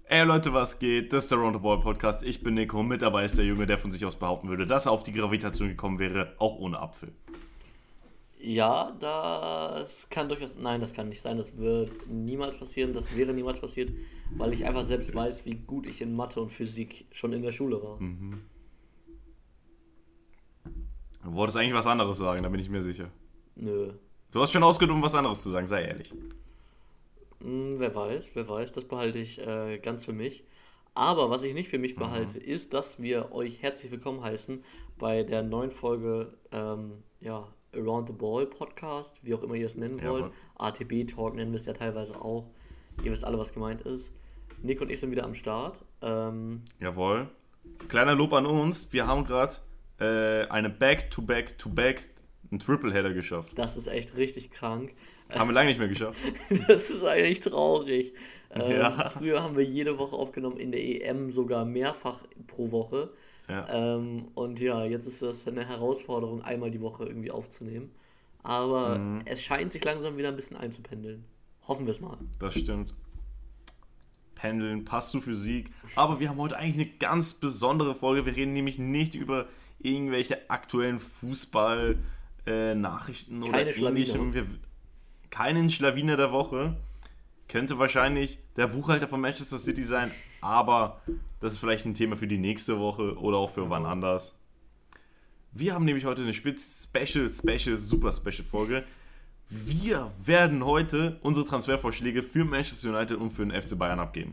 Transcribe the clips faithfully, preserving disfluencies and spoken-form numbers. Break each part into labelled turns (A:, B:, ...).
A: Ey Leute, was geht? Das ist der Round the Ball Podcast. Ich bin Nico. Mit dabei ist der Junge, der von sich aus behaupten würde, dass er auf die Gravitation gekommen wäre, auch ohne Apfel.
B: Ja, das kann durchaus. Nein, das kann nicht sein. Das wird niemals passieren. Das wäre niemals passiert, weil ich einfach selbst weiß, wie gut ich in Mathe und Physik schon in der Schule war.
A: Mhm. Du wolltest eigentlich was anderes sagen, da bin ich mir sicher.
B: Nö.
A: Du hast schon ausgedacht, um was anderes zu sagen, sei ehrlich.
B: Hm, wer weiß, wer weiß. Das behalte ich äh, ganz für mich. Aber was ich nicht für mich
A: Mhm.
B: behalte, ist, dass wir euch herzlich willkommen heißen bei der neuen Folge ähm, ja, Around the Ball Podcast, wie auch immer ihr es nennen wollt.
A: Jawohl.
B: A T B Talk nennen wir es ja teilweise auch. Ihr wisst alle, was gemeint ist. Nick und ich sind wieder am Start. Ähm,
A: Jawohl. Kleiner Lob an uns. Wir haben gerade äh, eine Back-to-Back-to-Back, einen Triple-Header geschafft.
B: Das ist echt richtig krank.
A: Haben wir lange nicht mehr geschafft.
B: Das ist eigentlich traurig. Ähm,
A: Ja.
B: Früher haben wir jede Woche aufgenommen, in der E M sogar mehrfach pro Woche.
A: Ja,
B: Ähm, und ja, jetzt ist das eine Herausforderung, einmal die Woche irgendwie aufzunehmen. Aber
A: mhm.
B: es scheint sich langsam wieder ein bisschen einzupendeln. Hoffen wir es mal.
A: Das stimmt. Pendeln, passt zu Physik. Aber wir haben heute eigentlich eine ganz besondere Folge. Wir reden nämlich nicht über irgendwelche aktuellen Fußball-Nachrichten oder
B: Keine Schlawiner.
A: ähnlichem. Wir, keinen Schlawiner der Woche. Könnte wahrscheinlich der Buchhalter von Manchester City sein, aber das ist vielleicht ein Thema für die nächste Woche oder auch für wann anders. Wir haben nämlich heute eine spitz- Special, Special, Super Special Folge. Wir werden heute unsere Transfervorschläge für Manchester United und für den F C Bayern abgeben.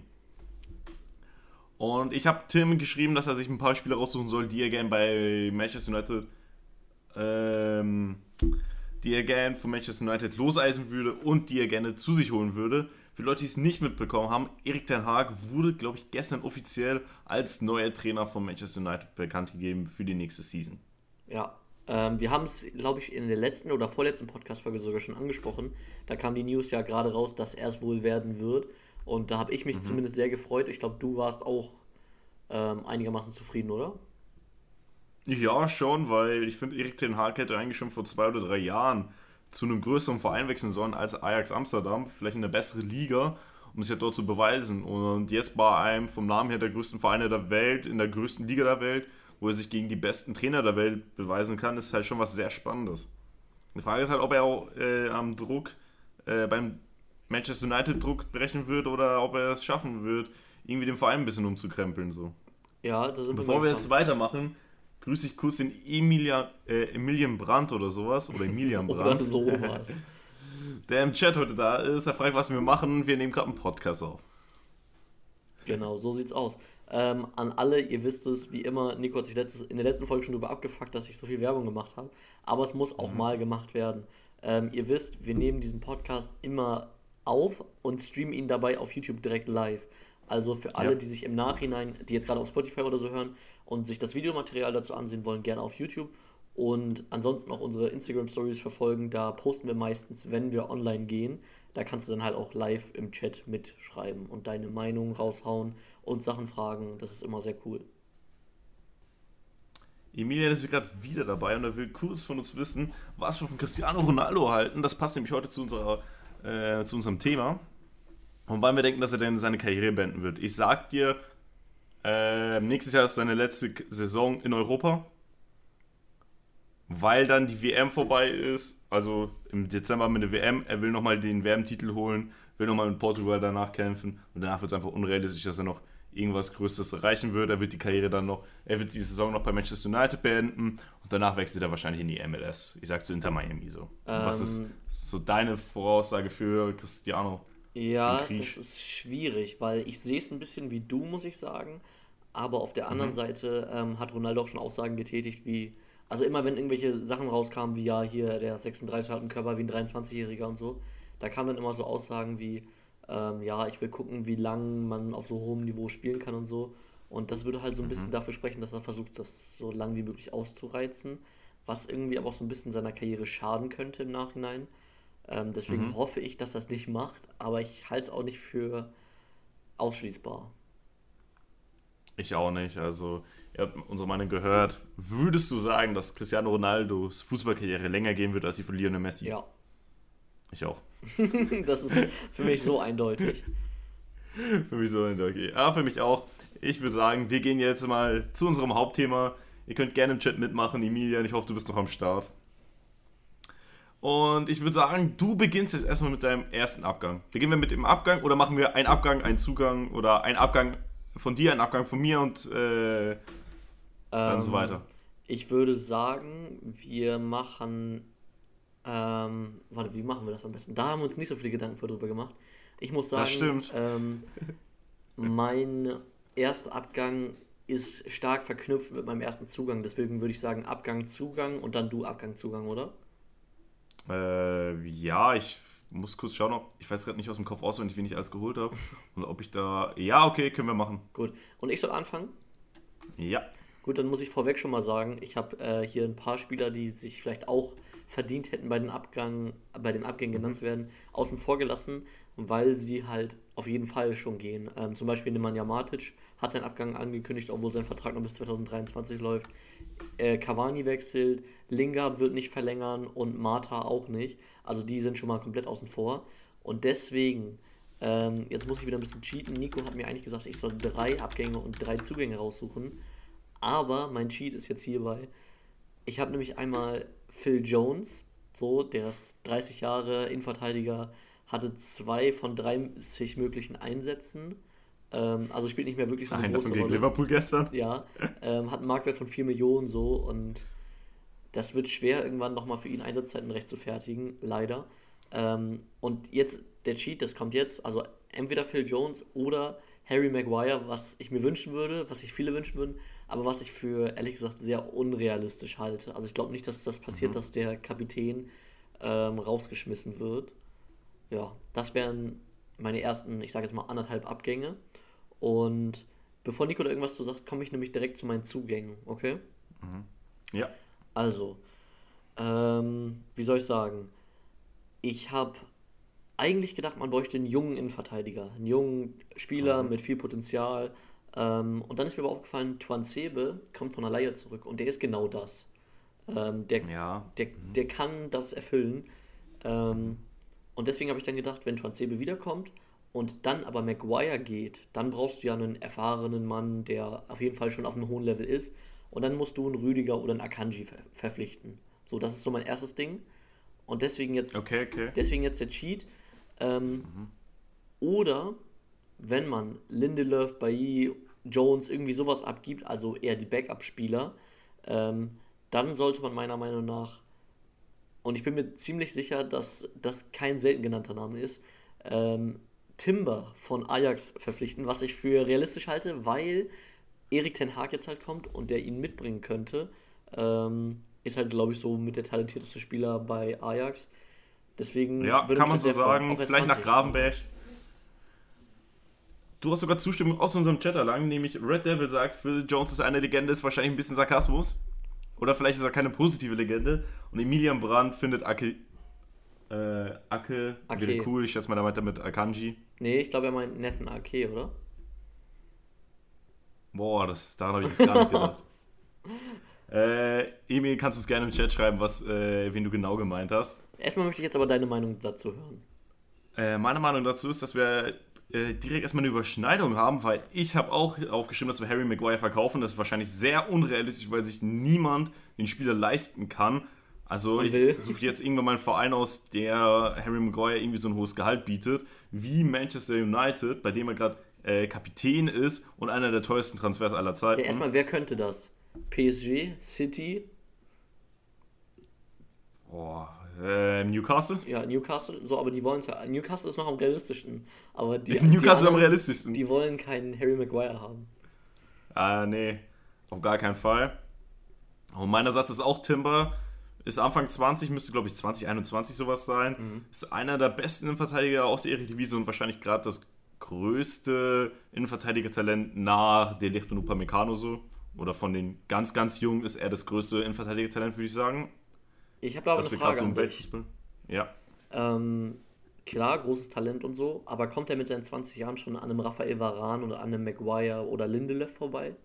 A: Und ich habe Tim geschrieben, dass er sich ein paar Spieler raussuchen soll, die er gerne bei Manchester United, ähm, die er gerne von Manchester United loseisen würde und die er gerne zu sich holen würde. Für Leute, die es nicht mitbekommen haben, Erik ten Hag wurde, glaube ich, gestern offiziell als neuer Trainer von Manchester United bekannt gegeben für die nächste Season.
B: Ja, ähm, wir haben es, glaube ich, in der letzten oder vorletzten Podcast-Folge sogar schon angesprochen. Da kam die News ja gerade raus, dass er es wohl werden wird. Und da habe ich mich zumindest sehr gefreut. Ich glaube, du warst auch ähm, einigermaßen zufrieden, oder?
A: Ja, schon, weil ich finde, Erik ten Hag hätte eigentlich schon vor zwei oder drei Jahren zu einem größeren Verein wechseln sollen als Ajax Amsterdam, vielleicht in eine bessere Liga, um es ja dort zu beweisen. Und jetzt bei einem vom Namen her der größten Vereine der Welt, in der größten Liga der Welt, wo er sich gegen die besten Trainer der Welt beweisen kann, ist halt schon was sehr Spannendes. Die Frage ist halt, ob er auch äh, am Druck, äh, beim Manchester United Druck brechen wird oder ob er es schaffen wird, irgendwie den Verein ein bisschen umzukrempeln. So.
B: Ja, da sind wir
A: Bevor
B: mal
A: wir jetzt
B: gespannt.
A: weitermachen, grüße ich kurz den Emilia, äh, Emilian Brandt oder sowas, oder Emilian
B: Oder
A: Brandt,
B: sowas.
A: der im Chat heute da ist. Er fragt, was wir machen. Wir nehmen gerade einen Podcast auf.
B: Genau, so sieht's aus. Ähm, an alle, ihr wisst es, wie immer, Nico hat sich letztes, in der letzten Folge schon darüber abgefuckt, dass ich so viel Werbung gemacht habe. Aber es muss auch mal gemacht werden. Ähm, ihr wisst, wir nehmen diesen Podcast immer auf und streamen ihn dabei auf YouTube direkt live. Also für alle,
A: Ja.
B: die sich im Nachhinein, die jetzt gerade auf Spotify oder so hören und sich das Videomaterial dazu ansehen wollen, gerne auf YouTube. Und ansonsten auch unsere Instagram-Stories verfolgen. Da posten wir meistens, wenn wir online gehen. Da kannst du dann halt auch live im Chat mitschreiben und deine Meinung raushauen und Sachen fragen. Das ist immer sehr cool.
A: Emilian ist gerade wieder dabei und er will kurz von uns wissen, was wir von Cristiano Ronaldo halten. Das passt nämlich heute zu, unserer, äh, zu unserem Thema. Und wann wir denken, dass er denn seine Karriere beenden wird. Ich sag dir, äh, nächstes Jahr ist seine letzte K- Saison in Europa. Weil dann die W M vorbei ist, also im Dezember mit der W M, er will nochmal den W M-Titel holen, will nochmal mit Portugal danach kämpfen und danach wird es einfach unrealistisch, dass er noch irgendwas Größeres erreichen wird. Er wird die Karriere dann noch, er wird die Saison noch bei Manchester United beenden und danach wechselt er wahrscheinlich in die M L S. Ich sag zu Inter Miami so. Was ist
B: Ähm,
A: so deine Voraussage für Cristiano?
B: Ja,
A: Den
B: das
A: Krieg?
B: ist schwierig, weil ich sehe es ein bisschen wie du, muss ich sagen. Aber auf der anderen
A: Mhm.
B: Seite ähm, hat Ronaldo auch schon Aussagen getätigt, wie, also immer wenn irgendwelche Sachen rauskamen, wie ja, hier, der sechsunddreißig hat einen Körper wie ein dreiundzwanzigjähriger und so, da kamen dann immer so Aussagen wie, ähm, ja, ich will gucken, wie lang man auf so hohem Niveau spielen kann und so. Und das würde halt so ein bisschen
A: Mhm.
B: dafür sprechen, dass er versucht, das so lang wie möglich auszureizen, was irgendwie aber auch so ein bisschen seiner Karriere schaden könnte im Nachhinein. Ähm, deswegen
A: Mhm.
B: hoffe ich, dass er es nicht macht, aber ich halte es auch nicht für ausschließbar.
A: Ich auch nicht. Also, ihr habt unsere Meinung gehört. Würdest du sagen, dass Cristiano Ronaldos Fußballkarriere länger gehen wird als die von Lionel Messi?
B: Ja,
A: Ich auch.
B: das ist für mich so eindeutig.
A: Für mich so, okay. Ja, für mich auch. Ich würde sagen, wir gehen jetzt mal zu unserem Hauptthema. Ihr könnt gerne im Chat mitmachen, Emilian. Ich hoffe, du bist noch am Start. Und ich würde sagen, du beginnst jetzt erstmal mit deinem ersten Abgang. Beginnen wir mit dem Abgang oder machen wir einen Abgang, einen Zugang oder einen Abgang von dir, einen Abgang von mir und äh, dann so
B: Ähm,
A: weiter.
B: Ich würde sagen, wir machen. Ähm, warte, wie machen wir das am besten? Da haben wir uns nicht so viele Gedanken vor drüber gemacht. Ich muss
A: Das
B: sagen,
A: stimmt.
B: ähm, mein erster Abgang ist stark verknüpft mit meinem ersten Zugang. Deswegen würde ich sagen Abgang, Zugang und dann du Abgang, Zugang, oder?
A: Äh, ja, ich muss kurz schauen, ob ich weiß gerade nicht aus dem Kopf auswendig, wen ich alles geholt habe. Und ob ich da. Ja, okay, können wir machen.
B: Gut. Und ich soll anfangen?
A: Ja.
B: Gut, dann muss ich vorweg schon mal sagen, ich habe äh, hier ein paar Spieler, die sich vielleicht auch verdient hätten, bei den Abgang, bei den Abgängen genannt
A: Mhm.
B: zu werden, außen vor gelassen, weil sie halt auf jeden Fall schon gehen. Ähm, zum Beispiel Nemanja Matic hat seinen Abgang angekündigt, obwohl sein Vertrag noch bis zwanzig dreiundzwanzig läuft. Äh, Cavani wechselt, Lingard wird nicht verlängern und Mata auch nicht. Also die sind schon mal komplett außen vor. Und deswegen, ähm, jetzt muss ich wieder ein bisschen cheaten. Nico hat mir eigentlich gesagt, ich soll drei Abgänge und drei Zugänge raussuchen. Aber mein Cheat ist jetzt hierbei. Ich habe nämlich einmal Phil Jones, so, der ist dreißig Jahre Innenverteidiger, hatte zwei von dreißig möglichen Einsätzen. Ähm, also spielt nicht mehr wirklich so eine
A: Einer davon
B: große
A: gegen
B: Rolle.
A: Liverpool gestern.
B: Ja, ähm, hat einen Marktwert von vier Millionen so und das wird schwer, irgendwann nochmal für ihn Einsatzzeiten rechtfertigen, leider. Ähm, und jetzt, der Cheat, das kommt jetzt, also entweder Phil Jones oder Harry Maguire, was ich mir wünschen würde, was sich viele wünschen würden, aber was ich für, ehrlich gesagt, sehr unrealistisch halte. Also ich glaube nicht, dass das passiert,
A: Mhm.
B: dass der Kapitän ähm, rausgeschmissen wird. Ja, das wären meine ersten, ich sage jetzt mal, anderthalb Abgänge. Und bevor Nico da irgendwas zu sagt, komme ich nämlich direkt zu meinen Zugängen, okay?
A: Mhm. Ja.
B: Also, ähm, wie soll ich sagen? Ich habe eigentlich gedacht, man bräuchte einen jungen Innenverteidiger, einen jungen Spieler
A: Mhm.
B: mit viel Potenzial. Ähm, und dann ist mir aber aufgefallen, Tuanzebe kommt von der Leihe zurück und der ist genau das. Ähm, der,
A: Ja.
B: der, der kann das erfüllen. Ähm, und deswegen habe ich dann gedacht, wenn Tuanzebe wiederkommt und dann aber Maguire geht, dann brauchst du ja einen erfahrenen Mann, der auf jeden Fall schon auf einem hohen Level ist. Und dann musst du einen Rüdiger oder einen Akanji ver verpflichten. So, das ist so mein erstes Ding. Und deswegen jetzt,
A: Okay, okay.
B: deswegen jetzt der Cheat. Ähm,
A: Mhm.
B: oder wenn man Lindelöf, Bailly, Jones irgendwie sowas abgibt, also eher die Backup-Spieler, ähm, dann sollte man meiner Meinung nach, und ich bin mir ziemlich sicher, dass das kein selten genannter Name ist, ähm, Timber von Ajax verpflichten, was ich für realistisch halte, weil Erik Ten Hag jetzt halt kommt und der ihn mitbringen könnte. Ähm, ist halt, glaube ich, so mit der talentierteste Spieler bei Ajax. Deswegen
A: Ja,
B: würde
A: kann
B: mich
A: man
B: das
A: so
B: sehr freuen.
A: sagen.
B: Auch erst
A: Vielleicht nach
B: zwanzig ist, aber.
A: Gravenberch. Du hast sogar Zustimmung aus unserem Chat erlangt, nämlich Red Devil sagt, Phil Jones ist eine Legende, ist wahrscheinlich ein bisschen Sarkasmus. Oder vielleicht ist er keine positive Legende. Und Emilian Brandt findet Ake, äh, Ake wieder
B: Okay.
A: cool. Ich schätze mal, da meint er mit Akanji.
B: Nee, ich glaube, er meint Nathan Ake, oder?
A: Boah, das, daran habe ich jetzt gar nicht gedacht. Äh, Emil, kannst du es gerne im Chat schreiben, was, äh, wen du genau gemeint hast.
B: Erstmal möchte ich jetzt aber deine Meinung dazu hören.
A: Äh, meine Meinung dazu ist, dass wir äh, direkt erstmal eine Überschneidung haben, weil ich habe auch aufgeschrieben, dass wir Harry Maguire verkaufen. Das ist wahrscheinlich sehr unrealistisch, weil sich niemand den Spieler leisten kann. Also
B: Und
A: ich
B: will.
A: suche jetzt irgendwann mal einen Verein aus, der Harry Maguire irgendwie so ein hohes Gehalt bietet, wie Manchester United, bei dem er gerade äh, Kapitän ist und einer der teuersten Transfers aller
B: Ja,
A: Zeiten.
B: erstmal, wer könnte das? P S G, City,
A: Boah, äh, Newcastle?
B: ja, Newcastle, so, aber die wollen es ja. Newcastle ist noch am realistischsten. Aber die, die
A: Newcastle am
B: anderen,
A: realistischsten.
B: die wollen keinen Harry Maguire haben.
A: Ah, nee, auf gar keinen Fall. Und meiner Satz ist auch Timber. Ist Anfang zwanzig, müsste glaube ich zwanzig einundzwanzig sowas sein.
B: Mhm.
A: Ist einer der besten Innenverteidiger aus der Eredivisie und wahrscheinlich gerade das größte Innenverteidiger-Talent nach De Ligt und Upamecano so. Oder von den ganz, ganz Jungen ist er das größte Innenverteidiger-Talent, würde ich sagen.
B: Ich habe da aber eine
A: Das wird gerade
B: Frage
A: so
B: an
A: im
B: dich.
A: Weltfußball. Ja.
B: Ähm, klar, großes Talent und so, aber kommt er mit seinen zwanzig Jahren schon an einem Raphael Varane oder an einem Maguire oder Lindelöf vorbei?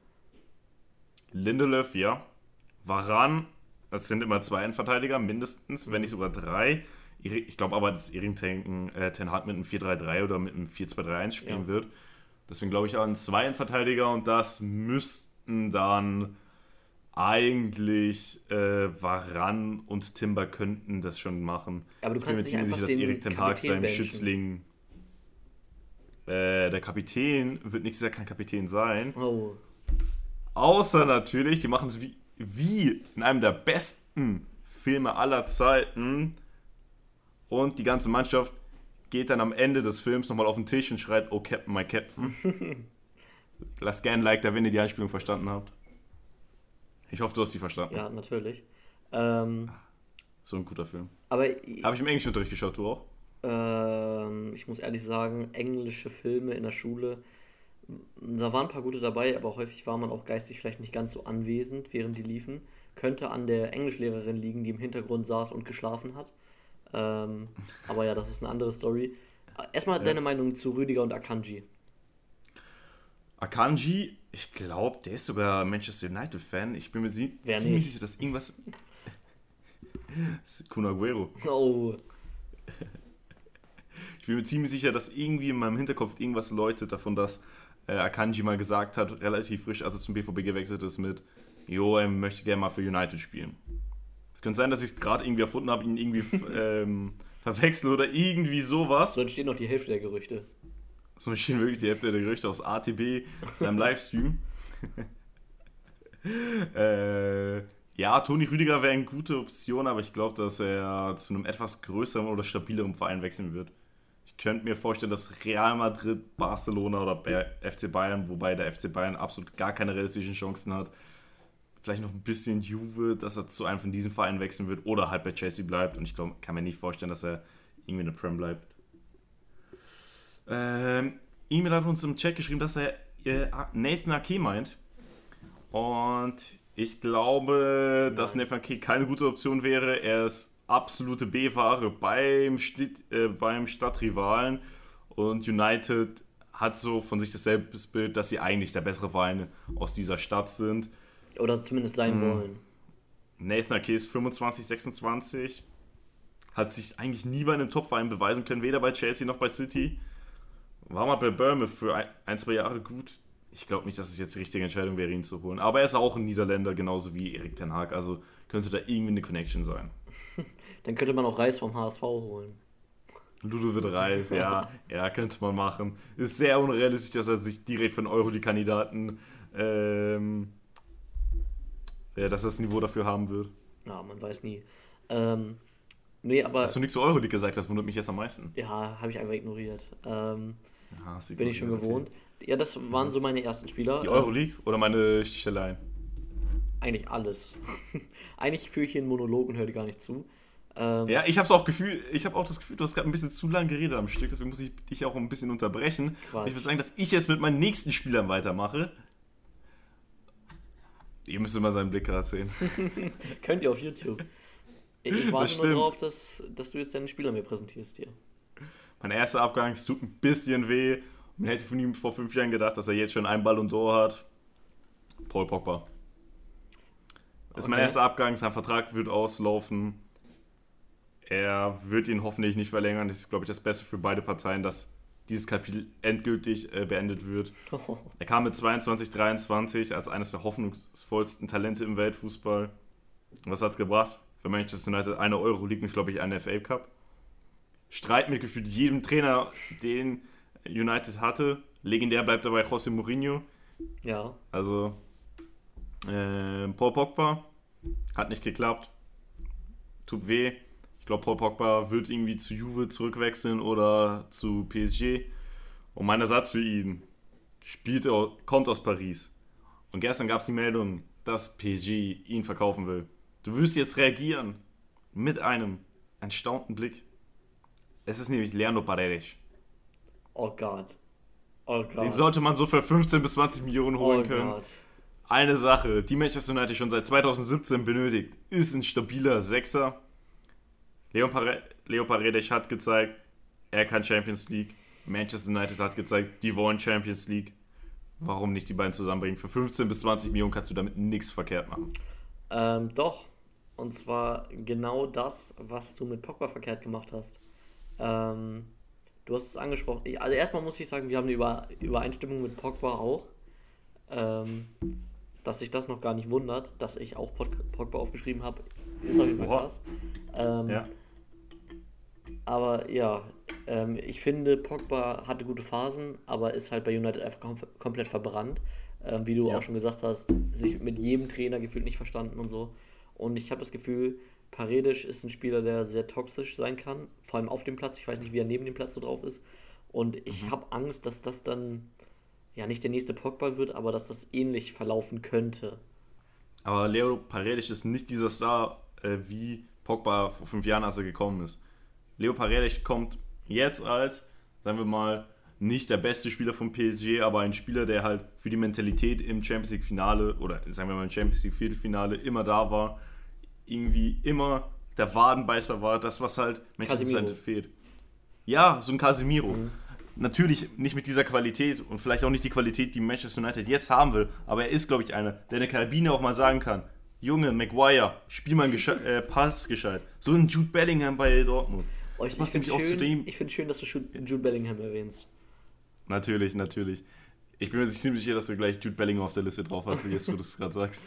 A: Lindelöf, ja. Varane, das sind immer zwei Innenverteidiger, mindestens, wenn
B: Mhm.
A: nicht sogar drei. Ich glaube aber, dass Erik Ten, äh, Ten Hag mit einem vier drei drei oder mit einem vier zwei drei eins spielen
B: Ja.
A: wird. Deswegen glaube ich an zwei Innenverteidiger und das müssten dann eigentlich äh, Varane und Timber könnten das schon machen.
B: Aber du
A: Ich bin mir
B: kannst nicht
A: ziemlich
B: einfach
A: sicher, dass
B: den
A: Erik Ten Hag
B: Kapitän
A: seinem
B: benchen.
A: Schützling. Äh, der Kapitän wird nächstes Jahr kein Kapitän sein.
B: Oh,
A: Außer natürlich, die machen es wie, wie in einem der besten Filme aller Zeiten. Und die ganze Mannschaft geht dann am Ende des Films nochmal auf den Tisch und schreit, oh Captain, my Captain. Lasst gerne ein Like da, wenn ihr die Einspielung verstanden habt. Ich hoffe, du hast die verstanden.
B: ja, natürlich. Ähm,
A: So ein guter Film.
B: aber
A: Habe ich im Englischunterricht geschaut, du auch?
B: ähm, ich muss ehrlich sagen, englische Filme in der Schule, da waren ein paar gute dabei, aber häufig war man auch geistig vielleicht nicht ganz so anwesend, während die liefen. Könnte an der Englischlehrerin liegen, die im Hintergrund saß und geschlafen hat. Ähm, aber ja, das ist eine andere Story. Erstmal
A: Ja.
B: deine Meinung zu Rüdiger und Akanji.
A: Akanji, ich glaube, der ist sogar Manchester United-Fan. Ich bin mir sie-
B: Wer
A: ziemlich
B: nicht?
A: sicher, dass irgendwas... Das ist Kun Aguero.
B: Oh,
A: Ich bin mir ziemlich sicher, dass irgendwie in meinem Hinterkopf irgendwas läutet davon, dass äh, Akanji mal gesagt hat, relativ frisch, als er zum B V B gewechselt ist, mit Jo, er möchte gerne mal für United spielen. Es könnte sein, dass ich es gerade irgendwie erfunden habe, ihn irgendwie ähm, verwechsel oder irgendwie sowas.
B: so entsteht noch die Hälfte der Gerüchte.
A: So stehen wirklich die Hälfte der Gerüchte aus A T B, seinem Livestream. äh, ja, Toni Rüdiger wäre eine gute Option, aber ich glaube, dass er zu einem etwas größeren oder stabileren Verein wechseln wird. Ich könnte mir vorstellen, dass Real Madrid, Barcelona oder F C Bayern, wobei der F C Bayern absolut gar keine realistischen Chancen hat, vielleicht noch ein bisschen Juve, dass er zu einem von diesen Vereinen wechseln wird oder halt bei Chelsea bleibt. Und ich glaube, kann mir nicht vorstellen, dass er irgendwie in der Prem bleibt. Ähm, E-Mail hat uns im Chat geschrieben, dass er äh, Nathan Ake meint. Und ich glaube, dass
B: Nein.
A: Nathan Ake keine gute Option wäre. Er ist absolute B-Ware beim, Stitt, äh, beim Stadtrivalen. Und United hat so von sich dasselbe Bild, dass sie eigentlich der bessere Verein aus dieser Stadt sind.
B: Oder zumindest sein
A: Mhm.
B: wollen.
A: Nathan Ake ist fünfundzwanzig, sechsundzwanzig. Hat sich eigentlich nie bei einem Top-Verein beweisen können, weder bei Chelsea noch bei City. War mal bei Bournemouth für ein, ein zwei Jahre gut. Ich glaube nicht, dass es jetzt die richtige Entscheidung wäre, ihn zu holen. Aber er ist auch ein Niederländer, genauso wie Erik Ten Hag. Also könnte da irgendwie eine Connection sein.
B: Dann könnte man auch Reis vom H S V holen.
A: Ludovic Reis, ja, ja, könnte man machen. Ist sehr unrealistisch, dass er sich direkt von Euroleague-Kandidaten, ähm, ja, dass er das Niveau dafür haben wird.
B: Ja, man weiß nie. Ähm, nee, aber
A: Dass du nichts zu Euroleague gesagt hast, wundert mich jetzt am meisten.
B: ja, habe ich einfach ignoriert. Ähm,
A: Ja, hast du
B: bin ich schon
A: ignoriert, okay.
B: gewohnt. Ja, das waren so meine ersten Spieler.
A: Die
B: Ähm,
A: Euroleague oder meine Sticheleien?
B: eigentlich alles. Eigentlich führe ich hier einen Monolog und höre dir gar nicht zu. Ähm,
A: Ja, ich habe auch Gefühl, ich habe auch das Gefühl, du hast gerade ein bisschen zu lange geredet am Stück, deswegen muss ich dich auch ein bisschen unterbrechen.
B: Quatsch.
A: Ich würde sagen, dass ich jetzt mit meinen nächsten Spielern weitermache. Ihr müsst immer seinen Blick gerade sehen.
B: Könnt ihr auf YouTube. Ich ich warte nur
A: stimmt.
B: drauf, dass, dass du jetzt deine Spieler mir präsentierst hier.
A: Mein erster Abgang, es tut ein bisschen weh. Man hätte von ihm vor fünf Jahren gedacht, dass er jetzt schon einen Ballon d'Or hat. Paul Pogba. Das ist mein
B: Okay.
A: erster Abgang, sein Vertrag wird auslaufen. Er wird ihn hoffentlich nicht verlängern. Das ist, glaube ich, das Beste für beide Parteien, dass dieses Kapitel endgültig äh, beendet wird. Er kam mit zweiundzwanzig, dreiundzwanzig als eines der hoffnungsvollsten Talente im Weltfußball. Und was hat es gebracht? Für Manchester United eine Euroleague und, glaube ich, einen F A Cup. Streit mit gefühlt jedem Trainer, den United hatte. Legendär bleibt dabei José Mourinho.
B: Ja,
A: Also, äh, Paul Pogba hat nicht geklappt. Tut weh. Ich glaube, Paul Pogba wird irgendwie zu Juve zurückwechseln oder zu P S G. Und mein Ersatz für ihn spielt, au- kommt aus Paris. Und gestern gab es die Meldung, dass P S G ihn verkaufen will. Du wirst jetzt reagieren mit einem erstaunten Blick. Es ist nämlich Leandro Paredes.
B: oh Gott. Oh Gott.
A: Den sollte man so für fünfzehn bis zwanzig Millionen holen
B: oh
A: können.
B: Gott.
A: Eine Sache, die Manchester United schon seit zweitausendsiebzehn benötigt, ist ein stabiler Sechser. Leo, Pare Leo Paredes hat gezeigt, er kann Champions League. Manchester United hat gezeigt, die wollen Champions League. Warum nicht die beiden zusammenbringen? Für fünfzehn bis zwanzig Millionen kannst du damit nichts verkehrt machen.
B: Ähm, doch. Und zwar genau das, was du mit Pogba verkehrt gemacht hast. Ähm, du hast es angesprochen. Ich, also erstmal muss ich sagen, wir haben eine Über Übereinstimmung mit Pogba auch. Ähm, dass sich das noch gar nicht wundert, dass ich auch Pog Pogba aufgeschrieben habe, ist auf jeden Fall
A: Oha.
B: krass. Ähm,
A: Ja.
B: aber ja, ähm, ich finde, Pogba hatte gute Phasen, aber ist halt bei United einfach kom komplett verbrannt. Ähm, wie du
A: Ja.
B: auch schon gesagt hast, sich mit jedem Trainer gefühlt nicht verstanden und so. Und ich habe das Gefühl, Paredes ist ein Spieler, der sehr toxisch sein kann, vor allem auf dem Platz. Ich weiß nicht, wie er neben dem Platz so drauf ist. Und ich
A: Mhm.
B: habe Angst, dass das dann ja nicht der nächste Pogba wird, aber dass das ähnlich verlaufen könnte.
A: Aber Leo Paredes ist nicht dieser Star äh, wie Pogba vor fünf Jahren, als er gekommen ist. Leo Paredes kommt jetzt als, sagen wir mal, nicht der beste Spieler vom P S G, aber ein Spieler, der halt für die Mentalität im Champions League Finale oder sagen wir mal im Champions League Viertelfinale immer da war, irgendwie immer der Wadenbeißer war, das was halt Manchester
B: Casemiro.
A: United fehlt. Ja, so ein Casemiro.
B: Mhm.
A: Natürlich nicht mit dieser Qualität und vielleicht auch nicht die Qualität, die Manchester United jetzt haben will, aber er ist, glaube ich, einer, der in der Kabine auch mal sagen kann, Junge, Maguire, spiel mal einen Gesche- äh, Pass gescheit. So ein Jude Bellingham bei Dortmund.
B: Oh, ich
A: Das
B: ich
A: passt
B: finde
A: nämlich auch zu
B: schön,
A: dem.
B: ich find schön, dass du Jude Jude Bellingham erwähnst.
A: Natürlich, natürlich. Ich bin mir ziemlich sicher, dass du gleich Jude Bellingham auf der Liste drauf hast, wie jetzt, wo du es gerade sagst.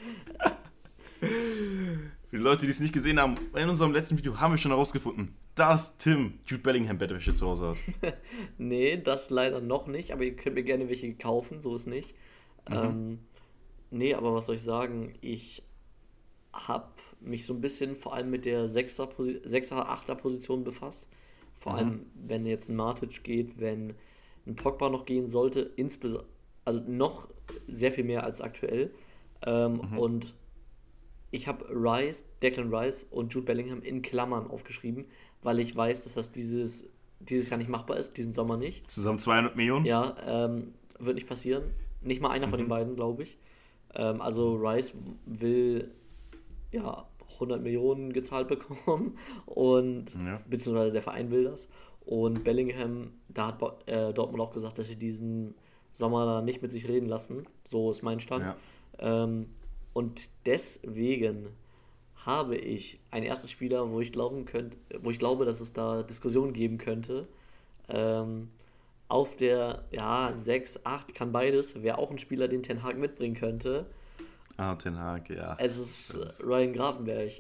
A: Für die Leute, die es nicht gesehen haben, in unserem letzten Video haben wir schon herausgefunden, dass Tim Jude Bellingham Bettwäsche zu Hause hat.
B: Nee, das leider noch nicht, aber ihr könnt mir gerne welche kaufen, so ist nicht.
A: Mhm.
B: Ähm, nee, aber was soll ich sagen? Ich habe mich so ein bisschen vor allem mit der sechser, sechser achter Position befasst. Vor
A: Mhm.
B: allem, wenn jetzt ein Matic geht, wenn ein Pogba noch gehen sollte, insbesondere, also noch sehr viel mehr als aktuell. Ähm,
A: Mhm.
B: Und ich habe Rice, Declan Rice und Jude Bellingham in Klammern aufgeschrieben, weil ich weiß, dass das dieses, dieses Jahr nicht machbar ist, diesen Sommer nicht.
A: Zusammen zweihundert Millionen.
B: Ja, ähm, wird nicht passieren. Nicht mal einer von den
A: Mhm.
B: beiden, glaube ich. Ähm, also Rice will ja hundert Millionen gezahlt bekommen und
A: Ja.
B: beziehungsweise der Verein will das. Und Bellingham, da hat Bo- äh, Dortmund auch gesagt, dass sie diesen Sommer da nicht mit sich reden lassen. So ist mein Stand.
A: Ja.
B: Ähm, und deswegen habe ich einen ersten Spieler, wo ich glauben könnte, wo ich glaube, dass es da Diskussionen geben könnte. Ähm, auf der, ja, sechs, acht kann beides, wäre auch ein Spieler, den Ten Hag mitbringen könnte.
A: Ah, Ten Hag, ja.
B: Es ist
A: Das ist-
B: äh, Ryan Gravenberg.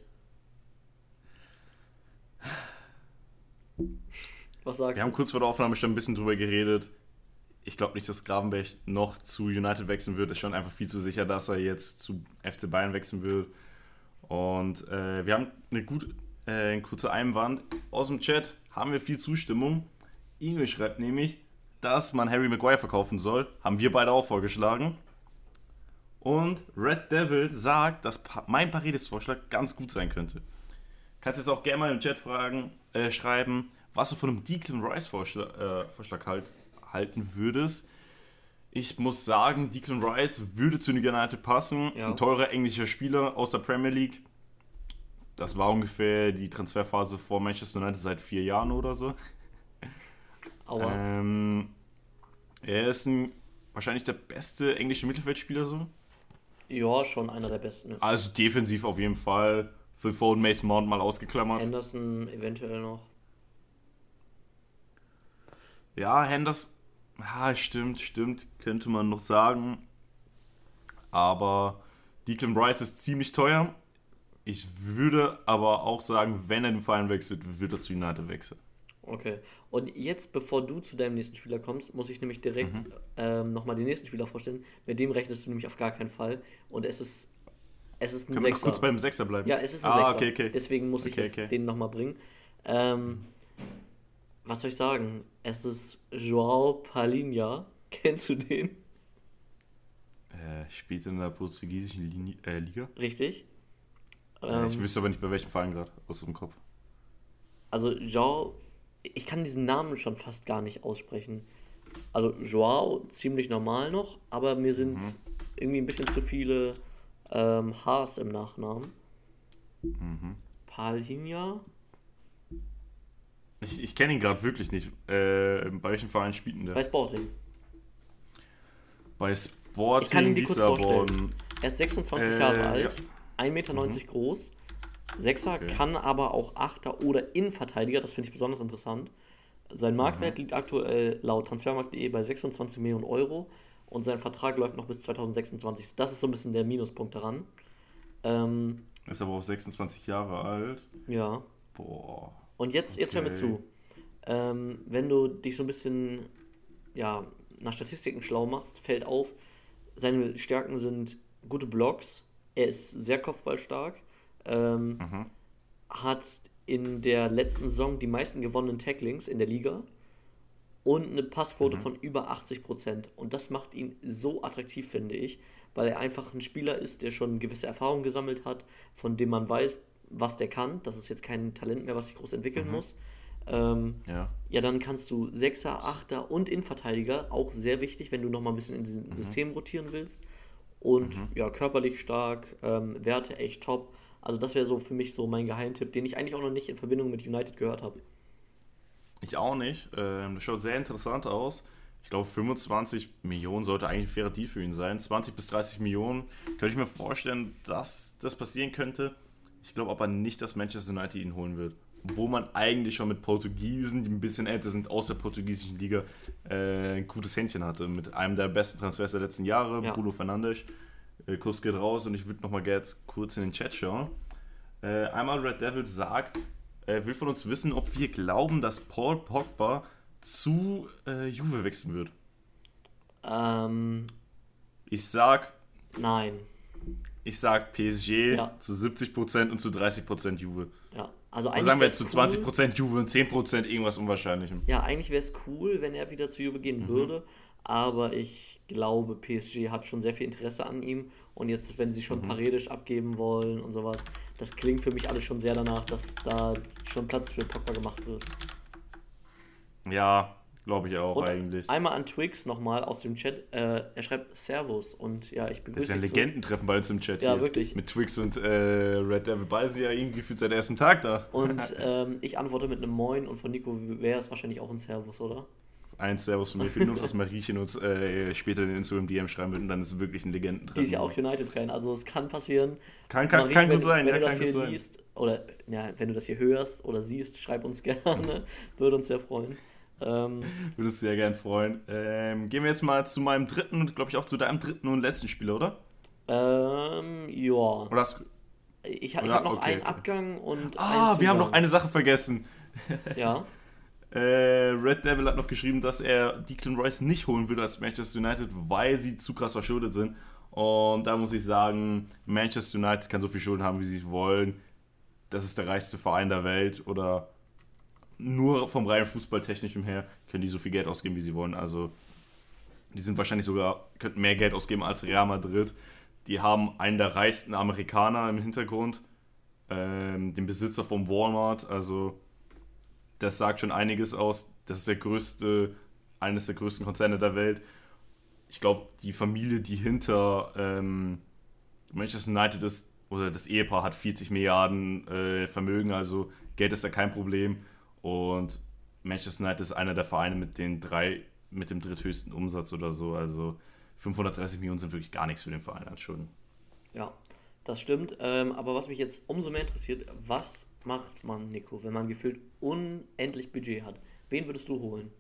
B: Was sagst
A: Wir haben
B: du?
A: kurz vor der Aufnahme schon ein bisschen drüber geredet. Ich glaube nicht, dass Gravenberg noch zu United wechseln wird. Ist schon einfach viel zu sicher, dass er jetzt zu F C Bayern wechseln wird. Und äh, wir haben eine, gut, äh, eine kurze Einwand. Aus dem Chat haben wir viel Zustimmung. Ingrid schreibt nämlich, dass man Harry Maguire verkaufen soll. Haben wir beide auch vorgeschlagen. Und Red Devil sagt, dass pa- mein Paredes-Vorschlag ganz gut sein könnte. Kannst jetzt auch gerne mal im Chat fragen, äh, schreiben, was du von einem Declan Rice-Vorschlag äh, Vorschlag halt, halten würdest. Ich muss sagen, Declan Rice würde zu United passen.
B: Ja.
A: Ein teurer englischer Spieler aus der Premier League. Das war ungefähr die Transferphase vor Manchester United seit vier Jahren oder so.
B: Aua.
A: Ähm, er ist ein, wahrscheinlich der beste englische Mittelfeldspieler so.
B: Ja, schon einer der besten.
A: Also defensiv auf jeden Fall. Phil Foden, Mason Mount mal ausgeklammert.
B: Henderson eventuell noch.
A: Ja, Henderson. Ja, stimmt, stimmt. Könnte man noch sagen. Aber Declan Rice ist ziemlich teuer. Ich würde aber auch sagen, wenn er den Verein wechselt, würde er zu United wechseln.
B: Okay. Und jetzt, bevor du zu deinem nächsten Spieler kommst, muss ich nämlich direkt
A: Mhm.
B: ähm, nochmal den nächsten Spieler vorstellen. Mit dem rechnest du nämlich auf gar keinen Fall. Und es ist, es ist ein
A: Können wir noch
B: Sechser.
A: kurz beim Sechser bleiben?
B: Ja, es ist ein
A: ah,
B: Sechser.
A: okay, okay.
B: Deswegen muss ich
A: Okay,
B: jetzt
A: okay.
B: den nochmal bringen. Ähm, was soll ich sagen? Es ist João Palhinha. Kennst du den?
A: Äh, spielt in der portugiesischen Linie, äh, Liga.
B: Richtig?
A: Äh, ich
B: Ähm,
A: wüsste aber nicht, bei welchem Verein gerade, aus dem Kopf.
B: also João, ich kann diesen Namen schon fast gar nicht aussprechen. Also João ziemlich normal noch, aber mir sind
A: Mhm.
B: irgendwie ein bisschen zu viele ähm, Hs im Nachnamen.
A: Mhm.
B: Palhinha?
A: Ich, ich kenne ihn gerade wirklich nicht. Äh, bei welchem Verein spielt denn der?
B: Bei Sporting.
A: Bei
B: Ich kann
A: Sporting
B: ihn dir kurz
A: Lissabon.
B: vorstellen. Er ist sechsundzwanzig
A: Äh,
B: Jahre
A: ja.
B: alt, ein Meter neunzig groß, Sechser,
A: Okay.
B: kann aber auch Achter oder Innenverteidiger, das finde ich besonders interessant. Sein Marktwert liegt aktuell laut transfermarkt punkt de bei sechsundzwanzig Millionen Euro und sein Vertrag läuft noch bis zweitausendsechsundzwanzig. Das ist so ein bisschen der Minuspunkt daran. Ähm,
A: Ist aber auch sechsundzwanzig Jahre alt.
B: ja.
A: Boah.
B: Und jetzt, jetzt hör mir
A: Okay.
B: zu. Ähm, wenn du dich so ein bisschen ja, nach Statistiken schlau machst, fällt auf, seine Stärken sind gute Blocks, er ist sehr kopfballstark, ähm,
A: Mhm.
B: hat in der letzten Saison die meisten gewonnenen Tacklings in der Liga und eine Passquote
A: Mhm.
B: von über achtzig Prozent. Und das macht ihn so attraktiv, finde ich, weil er einfach ein Spieler ist, der schon gewisse Erfahrungen gesammelt hat, von dem man weiß, was der kann. Das ist jetzt kein Talent mehr, was sich groß entwickeln
A: Mhm.
B: muss. Ähm,
A: Ja.
B: ja, dann kannst du Sechser, Achter und Innenverteidiger, auch sehr wichtig, wenn du nochmal ein bisschen in diesem
A: Mhm.
B: System rotieren willst. Und
A: Mhm.
B: ja, körperlich stark, ähm, Werte echt top. Also das wäre so für mich so mein Geheimtipp, den ich eigentlich auch noch nicht in Verbindung mit United gehört habe.
A: Ich auch nicht. Ähm, das schaut sehr interessant aus. Ich glaube, fünfundzwanzig Millionen sollte eigentlich ein fairer Deal für ihn sein. zwanzig bis dreißig Millionen könnte ich mir vorstellen, dass das passieren könnte. Ich glaube aber nicht, dass Manchester United ihn holen wird. Wo man eigentlich schon mit Portugiesen, die ein bisschen älter sind, aus der portugiesischen Liga, äh, ein gutes Händchen hatte. Mit einem der besten Transfers der letzten Jahre,
B: Ja.
A: Bruno Fernandes. Äh, Kuss geht raus und ich würde nochmal jetzt kurz in den Chat schauen. Äh, einmal Red Devil sagt, er will von uns wissen, ob wir glauben, dass Paul Pogba zu äh, Juve wechseln wird.
B: Ähm,
A: Ich sag,
B: nein.
A: ich sag P S G
B: Ja.
A: zu siebzig Prozent und zu dreißig Prozent Juve.
B: Ja, also
A: Oder
B: eigentlich
A: sagen wir
B: wäre
A: jetzt
B: es
A: zu
B: cool.
A: zwanzig Prozent Juve und zehn Prozent irgendwas Unwahrscheinlichem.
B: Ja, eigentlich wäre es cool, wenn er wieder zu Juve gehen würde. Aber ich glaube, P S G hat schon sehr viel Interesse an ihm. Und jetzt, wenn sie schon Paredes abgeben wollen und sowas, das klingt für mich alles schon sehr danach, dass da schon Platz für Pogba gemacht wird.
A: Ja, glaube ich auch
B: Und
A: eigentlich.
B: einmal an Twix nochmal aus dem Chat. Äh, er schreibt Servus und ja, ich
A: Das ist
B: begrüße
A: ja ein
B: dich zurück.
A: Legendentreffen bei uns im Chat
B: Ja,
A: hier.
B: wirklich.
A: Mit Twix und äh, Red Devil. Beide sind ja irgendwie für seit ersten Tag da.
B: Und ähm, ich antworte mit einem Moin und von Nico wäre es wahrscheinlich auch ein Servus, oder?
A: Ein Servus von mir. Fehlt nur, dass Mariechen uns äh, später in den Instagram-D M schreiben wird und dann ist es wirklich ein Legendentreffen.
B: Die ist ja auch United-Fan, also es kann passieren.
A: Kann, kann,
B: Marie,
A: kann
B: wenn,
A: gut sein,
B: wenn
A: ja,
B: du
A: kann
B: das
A: gut
B: hier
A: sein.
B: liest, oder ja, wenn du das hier hörst oder siehst, schreib uns gerne. Würde uns sehr freuen. Ähm,
A: Würde uns sehr gern freuen. Ähm, gehen wir jetzt mal zu meinem dritten und glaube ich auch zu deinem dritten und letzten Spieler, oder?
B: ähm, ja.
A: Oder hast,
B: Ich, ich
A: oder?
B: habe noch
A: Okay,
B: einen
A: okay.
B: Abgang und
A: Ah,
B: einen
A: wir haben noch
B: Zugang.
A: eine Sache vergessen.
B: Ja,
A: Äh, Red Devil hat noch geschrieben, dass er Declan Rice nicht holen würde als Manchester United, weil sie zu krass verschuldet sind. Und da muss ich sagen, Manchester United kann so viel Schulden haben, wie sie wollen. Das ist der reichste Verein der Welt. Oder nur vom rein fußballtechnischen her können die so viel Geld ausgeben, wie sie wollen. Also die sind wahrscheinlich sogar, könnten mehr Geld ausgeben als Real Madrid. Die haben einen der reichsten Amerikaner im Hintergrund, ähm, den Besitzer vom Walmart. Also das sagt schon einiges aus. Das ist der größte, eines der größten Konzerne der Welt. Ich glaube, die Familie, die hinter ähm, Manchester United ist, oder das Ehepaar hat vierzig Milliarden äh, Vermögen, also Geld ist da kein Problem. Und Manchester United ist einer der Vereine mit den drei, mit dem dritthöchsten Umsatz oder so. Also fünfhundertdreißig Millionen sind wirklich gar nichts für den Verein als Schulden.
B: ja, das stimmt. Ähm, aber was mich jetzt umso mehr interessiert, was macht man, Nico, wenn man gefühlt unendlich Budget hat? Wen würdest du holen?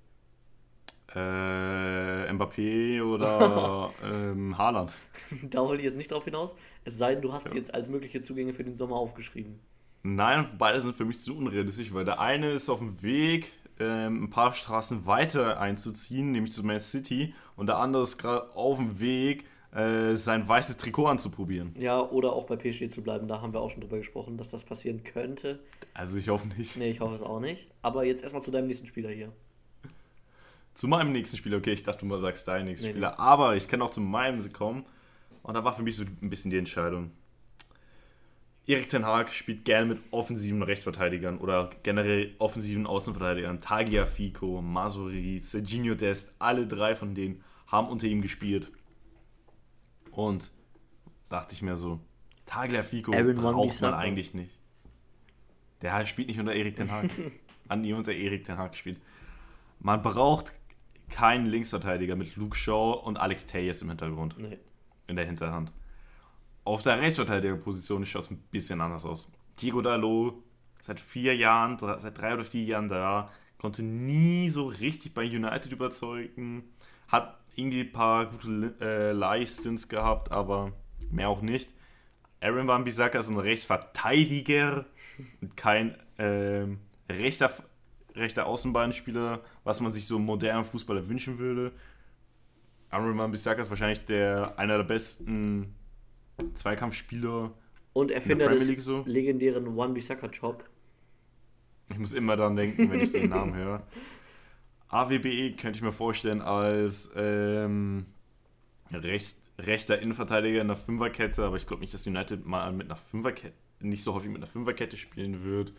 A: Äh, Mbappé oder ähm, Haaland.
B: Da wollte ich jetzt nicht drauf hinaus. Es sei denn, du hast sie jetzt als mögliche Zugänge für den Sommer aufgeschrieben.
A: Nein, beide sind für mich zu unrealistisch, weil der eine ist auf dem Weg, ähm, ein paar Straßen weiter einzuziehen, nämlich zu Man City, und der andere ist gerade auf dem Weg, äh, sein weißes Trikot anzuprobieren.
B: Ja, oder auch bei P S G zu bleiben. Da haben wir auch schon drüber gesprochen, dass das passieren könnte.
A: Also ich hoffe nicht.
B: Nee, ich hoffe es auch nicht. Aber jetzt erstmal zu deinem nächsten Spieler hier.
A: Zu meinem nächsten Spieler, okay, ich dachte, du mal sagst deinen nächsten
B: Nee,
A: Spieler, aber ich kann auch zu meinem kommen, und da war für mich so ein bisschen die Entscheidung. Erik ten Hag spielt gerne mit offensiven Rechtsverteidigern oder generell offensiven Außenverteidigern. Tagliafico, Masuri, Serginho Dest, alle drei von denen haben unter ihm gespielt. Und dachte ich mir so, Tagliafico
B: Aaron
A: braucht man
B: Wan-Bissaka.
A: eigentlich nicht. Der spielt nicht unter Erik ten Hag. Hat nie unter Erik ten Hag gespielt. Man braucht keinen Linksverteidiger mit Luke Shaw und Alex Telles im Hintergrund,
B: Nee.
A: in der Hinterhand. Auf der Rechtsverteidigerposition schaut es ein bisschen anders aus. Diego Dalot, seit vier Jahren, seit drei oder vier Jahren da, konnte nie so richtig bei United überzeugen, hat irgendwie ein paar gute äh, Leistungen gehabt, aber mehr auch nicht. Aaron Wan-Bissaka ist ein Rechtsverteidiger und kein ähm, rechter, rechter Außenbahnspieler, was man sich so im modernen Fußballer wünschen würde. Aaron Wan-Bissaka ist wahrscheinlich der, einer der besten Zweikampfspieler
B: Und
A: in der
B: Erfinder
A: Premier
B: des
A: League so.
B: legendären Wan-Bissaka-Chop.
A: Ich muss immer daran denken, wenn ich den Namen höre. A W B E könnte ich mir vorstellen als ähm, rechts, rechter Innenverteidiger in der Fünferkette, aber ich glaube nicht, dass United mal mit einer Fünferkette, nicht so häufig mit einer Fünferkette spielen wird.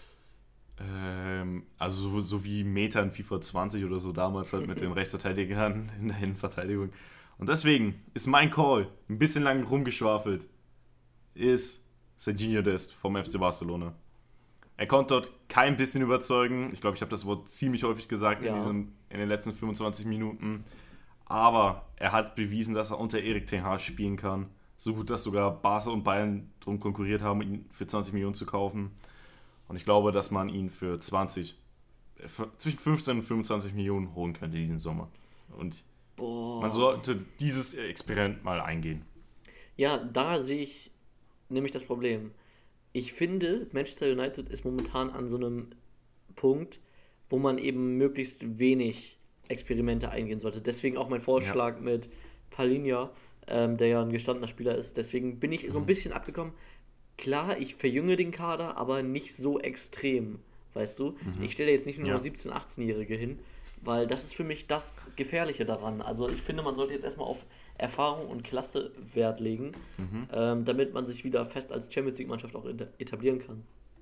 A: Ähm, also so, so wie Meta in FIFA zwanzig oder so damals halt mit den Rechtsverteidigern in der Innenverteidigung. Und deswegen ist mein Call, ein bisschen lang rumgeschwafelt, ist Serginho Dest vom F C Barcelona. Er konnte dort kein bisschen überzeugen. Ich glaube, ich habe das Wort ziemlich häufig gesagt
B: Ja.
A: in, diesem, in den letzten fünfundzwanzig Minuten. Aber er hat bewiesen, dass er unter Erik ten Hag spielen kann. So gut, dass sogar Barca und Bayern darum konkurriert haben, ihn für zwanzig Millionen zu kaufen. Und ich glaube, dass man ihn für zwanzig, für zwischen fünfzehn und fünfundzwanzig Millionen holen könnte diesen Sommer. Und
B: Boah.
A: man sollte dieses Experiment mal eingehen.
B: Ja, da sehe ich nämlich das Problem. Ich finde, Manchester United ist momentan an so einem Punkt, wo man eben möglichst wenig Experimente eingehen sollte. Deswegen auch mein Vorschlag mit Palhinha, ähm, der ja ein gestandener Spieler ist. Deswegen bin ich so ein bisschen abgekommen. Klar, ich verjünge den Kader, aber nicht so extrem, weißt du? Ich stelle jetzt nicht nur
A: Ja.
B: siebzehn-, achtzehnjährige hin, weil das ist für mich das Gefährliche daran. Also ich finde, man sollte jetzt erstmal auf Erfahrung und Klasse Wert legen, ähm, damit man sich wieder fest als Champions League-Mannschaft auch eta- etablieren kann.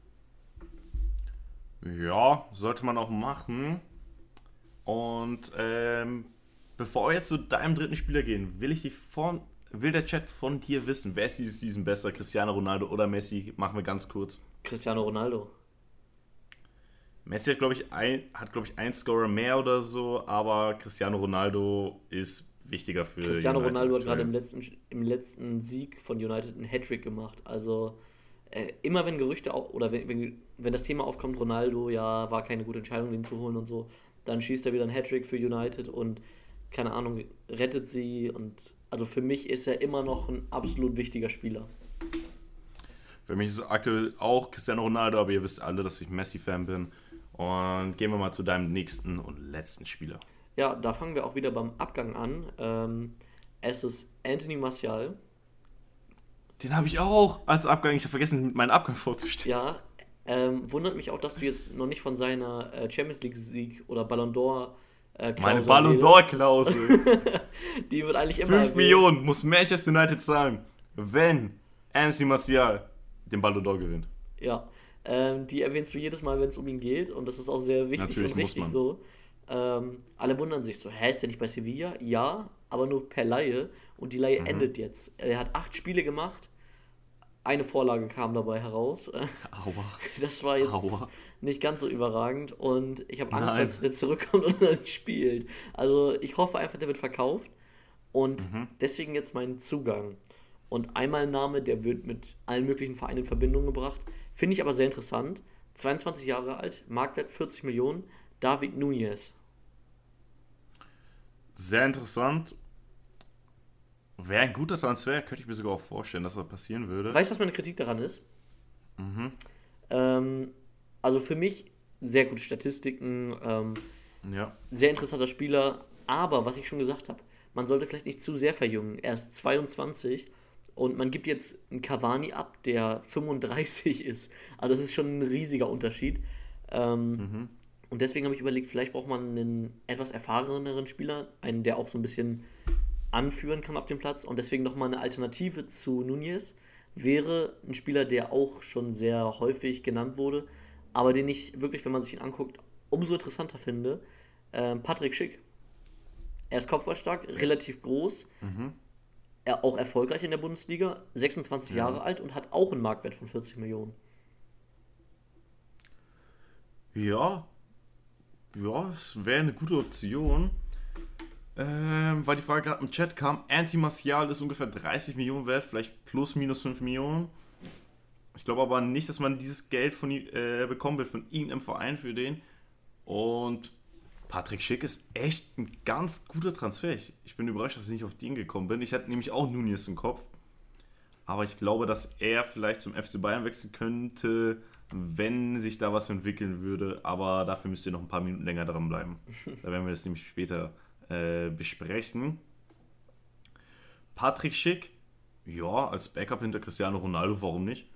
A: Ja, sollte man auch machen. Und ähm, bevor wir jetzt zu deinem dritten Spieler gehen, will ich dich von, will der Chat von dir wissen, wer ist dieses Season besser, Cristiano Ronaldo oder Messi? Machen wir ganz kurz.
B: Cristiano Ronaldo.
A: Messi hat, glaube ich, ein, hat, glaube ich, ein Scorer mehr oder so, aber Cristiano Ronaldo ist wichtiger für
B: Cristiano
A: United
B: Ronaldo hat
A: aktuell.
B: gerade im letzten, im letzten Sieg von United einen Hattrick gemacht. Also äh, immer wenn Gerüchte auch, oder wenn, wenn, wenn das Thema aufkommt, Ronaldo, ja, war keine gute Entscheidung, den zu holen und so, dann schießt er wieder einen Hattrick für United und keine Ahnung, rettet sie. Und also für mich ist er immer noch ein absolut wichtiger Spieler.
A: Für mich ist es aktuell auch Cristiano Ronaldo, aber ihr wisst alle, dass ich Messi-Fan bin. Und gehen wir mal zu deinem nächsten und letzten Spieler.
B: Ja, da fangen wir auch wieder beim Abgang an. Ähm, es ist Anthony Martial.
A: Den habe ich auch als Abgang. Ich habe vergessen, meinen Abgang vorzustellen.
B: Ja, ähm, wundert mich auch, dass du jetzt noch nicht von seiner äh, Champions League-Sieg oder Ballon d'Or äh,
A: Meine
B: Klausel
A: Ballon
B: redest.
A: d'Or-Klausel.
B: Die wird eigentlich immer
A: fünf
B: erwähnt.
A: Millionen muss Manchester United zahlen, wenn Anthony Martial den Ballon d'Or gewinnt.
B: Ja, ähm, die erwähnst du jedes Mal, wenn es um ihn geht und das ist auch sehr wichtig
A: Natürlich
B: und
A: muss
B: richtig
A: man.
B: so. Ähm, alle wundern sich so, hä, ist der nicht bei Sevilla? Ja, aber nur per Leihe und die Leihe
A: Mhm.
B: endet jetzt. Er hat acht Spiele gemacht, eine Vorlage kam dabei heraus.
A: Aua.
B: Das war jetzt
A: Aua.
B: nicht ganz so überragend und ich habe Angst,
A: Nein.
B: dass der zurückkommt und dann spielt. Also ich hoffe einfach, der wird verkauft und
A: Mhm.
B: deswegen jetzt mein Zugang. Und einmal ein Name, der wird mit allen möglichen Vereinen in Verbindung gebracht. Finde ich aber sehr interessant. zweiundzwanzig Jahre alt, Marktwert vierzig Millionen, David Núñez.
A: Sehr interessant. Wäre ein guter Transfer, könnte ich mir sogar auch vorstellen, dass das passieren würde.
B: Weißt du, was meine Kritik daran ist?
A: Mhm.
B: Ähm, also für mich sehr gute Statistiken, ähm,
A: Ja.
B: sehr interessanter Spieler, aber was ich schon gesagt habe, man sollte vielleicht nicht zu sehr verjüngen. Er ist zweiundzwanzig und man gibt jetzt einen Cavani ab, der fünfunddreißig ist. Also das ist schon ein riesiger Unterschied. Ähm,
A: Mhm.
B: und deswegen habe ich überlegt, vielleicht braucht man einen etwas erfahreneren Spieler, einen, der auch so ein bisschen anführen kann auf dem Platz. Und deswegen nochmal eine Alternative zu Núñez wäre ein Spieler, der auch schon sehr häufig genannt wurde, aber den ich wirklich, wenn man sich ihn anguckt, umso interessanter finde. Ähm, Patrick Schick. Er ist kopfballstark, relativ groß,
A: Mhm.
B: er auch erfolgreich in der Bundesliga, sechsundzwanzig
A: Ja.
B: Jahre alt und hat auch einen Marktwert von vierzig Millionen.
A: Ja. Ja, es wäre eine gute Option. Ähm, weil die Frage gerade im Chat kam, Anthony Martial ist ungefähr dreißig Millionen wert, vielleicht plus minus fünf Millionen. Ich glaube aber nicht, dass man dieses Geld von ihm, äh, bekommen wird von irgendeinem Verein für den. Und Patrick Schick ist echt ein ganz guter Transfer. Ich, ich bin überrascht, dass ich nicht auf den gekommen bin. Ich hatte nämlich auch Nunez im Kopf. Aber ich glaube, dass er vielleicht zum F C Bayern wechseln könnte, wenn sich da was entwickeln würde. Aber dafür müsst ihr noch ein paar Minuten länger dran bleiben. Da werden wir das nämlich später äh, besprechen. Patrick Schick, ja, als Backup hinter Cristiano Ronaldo, warum nicht?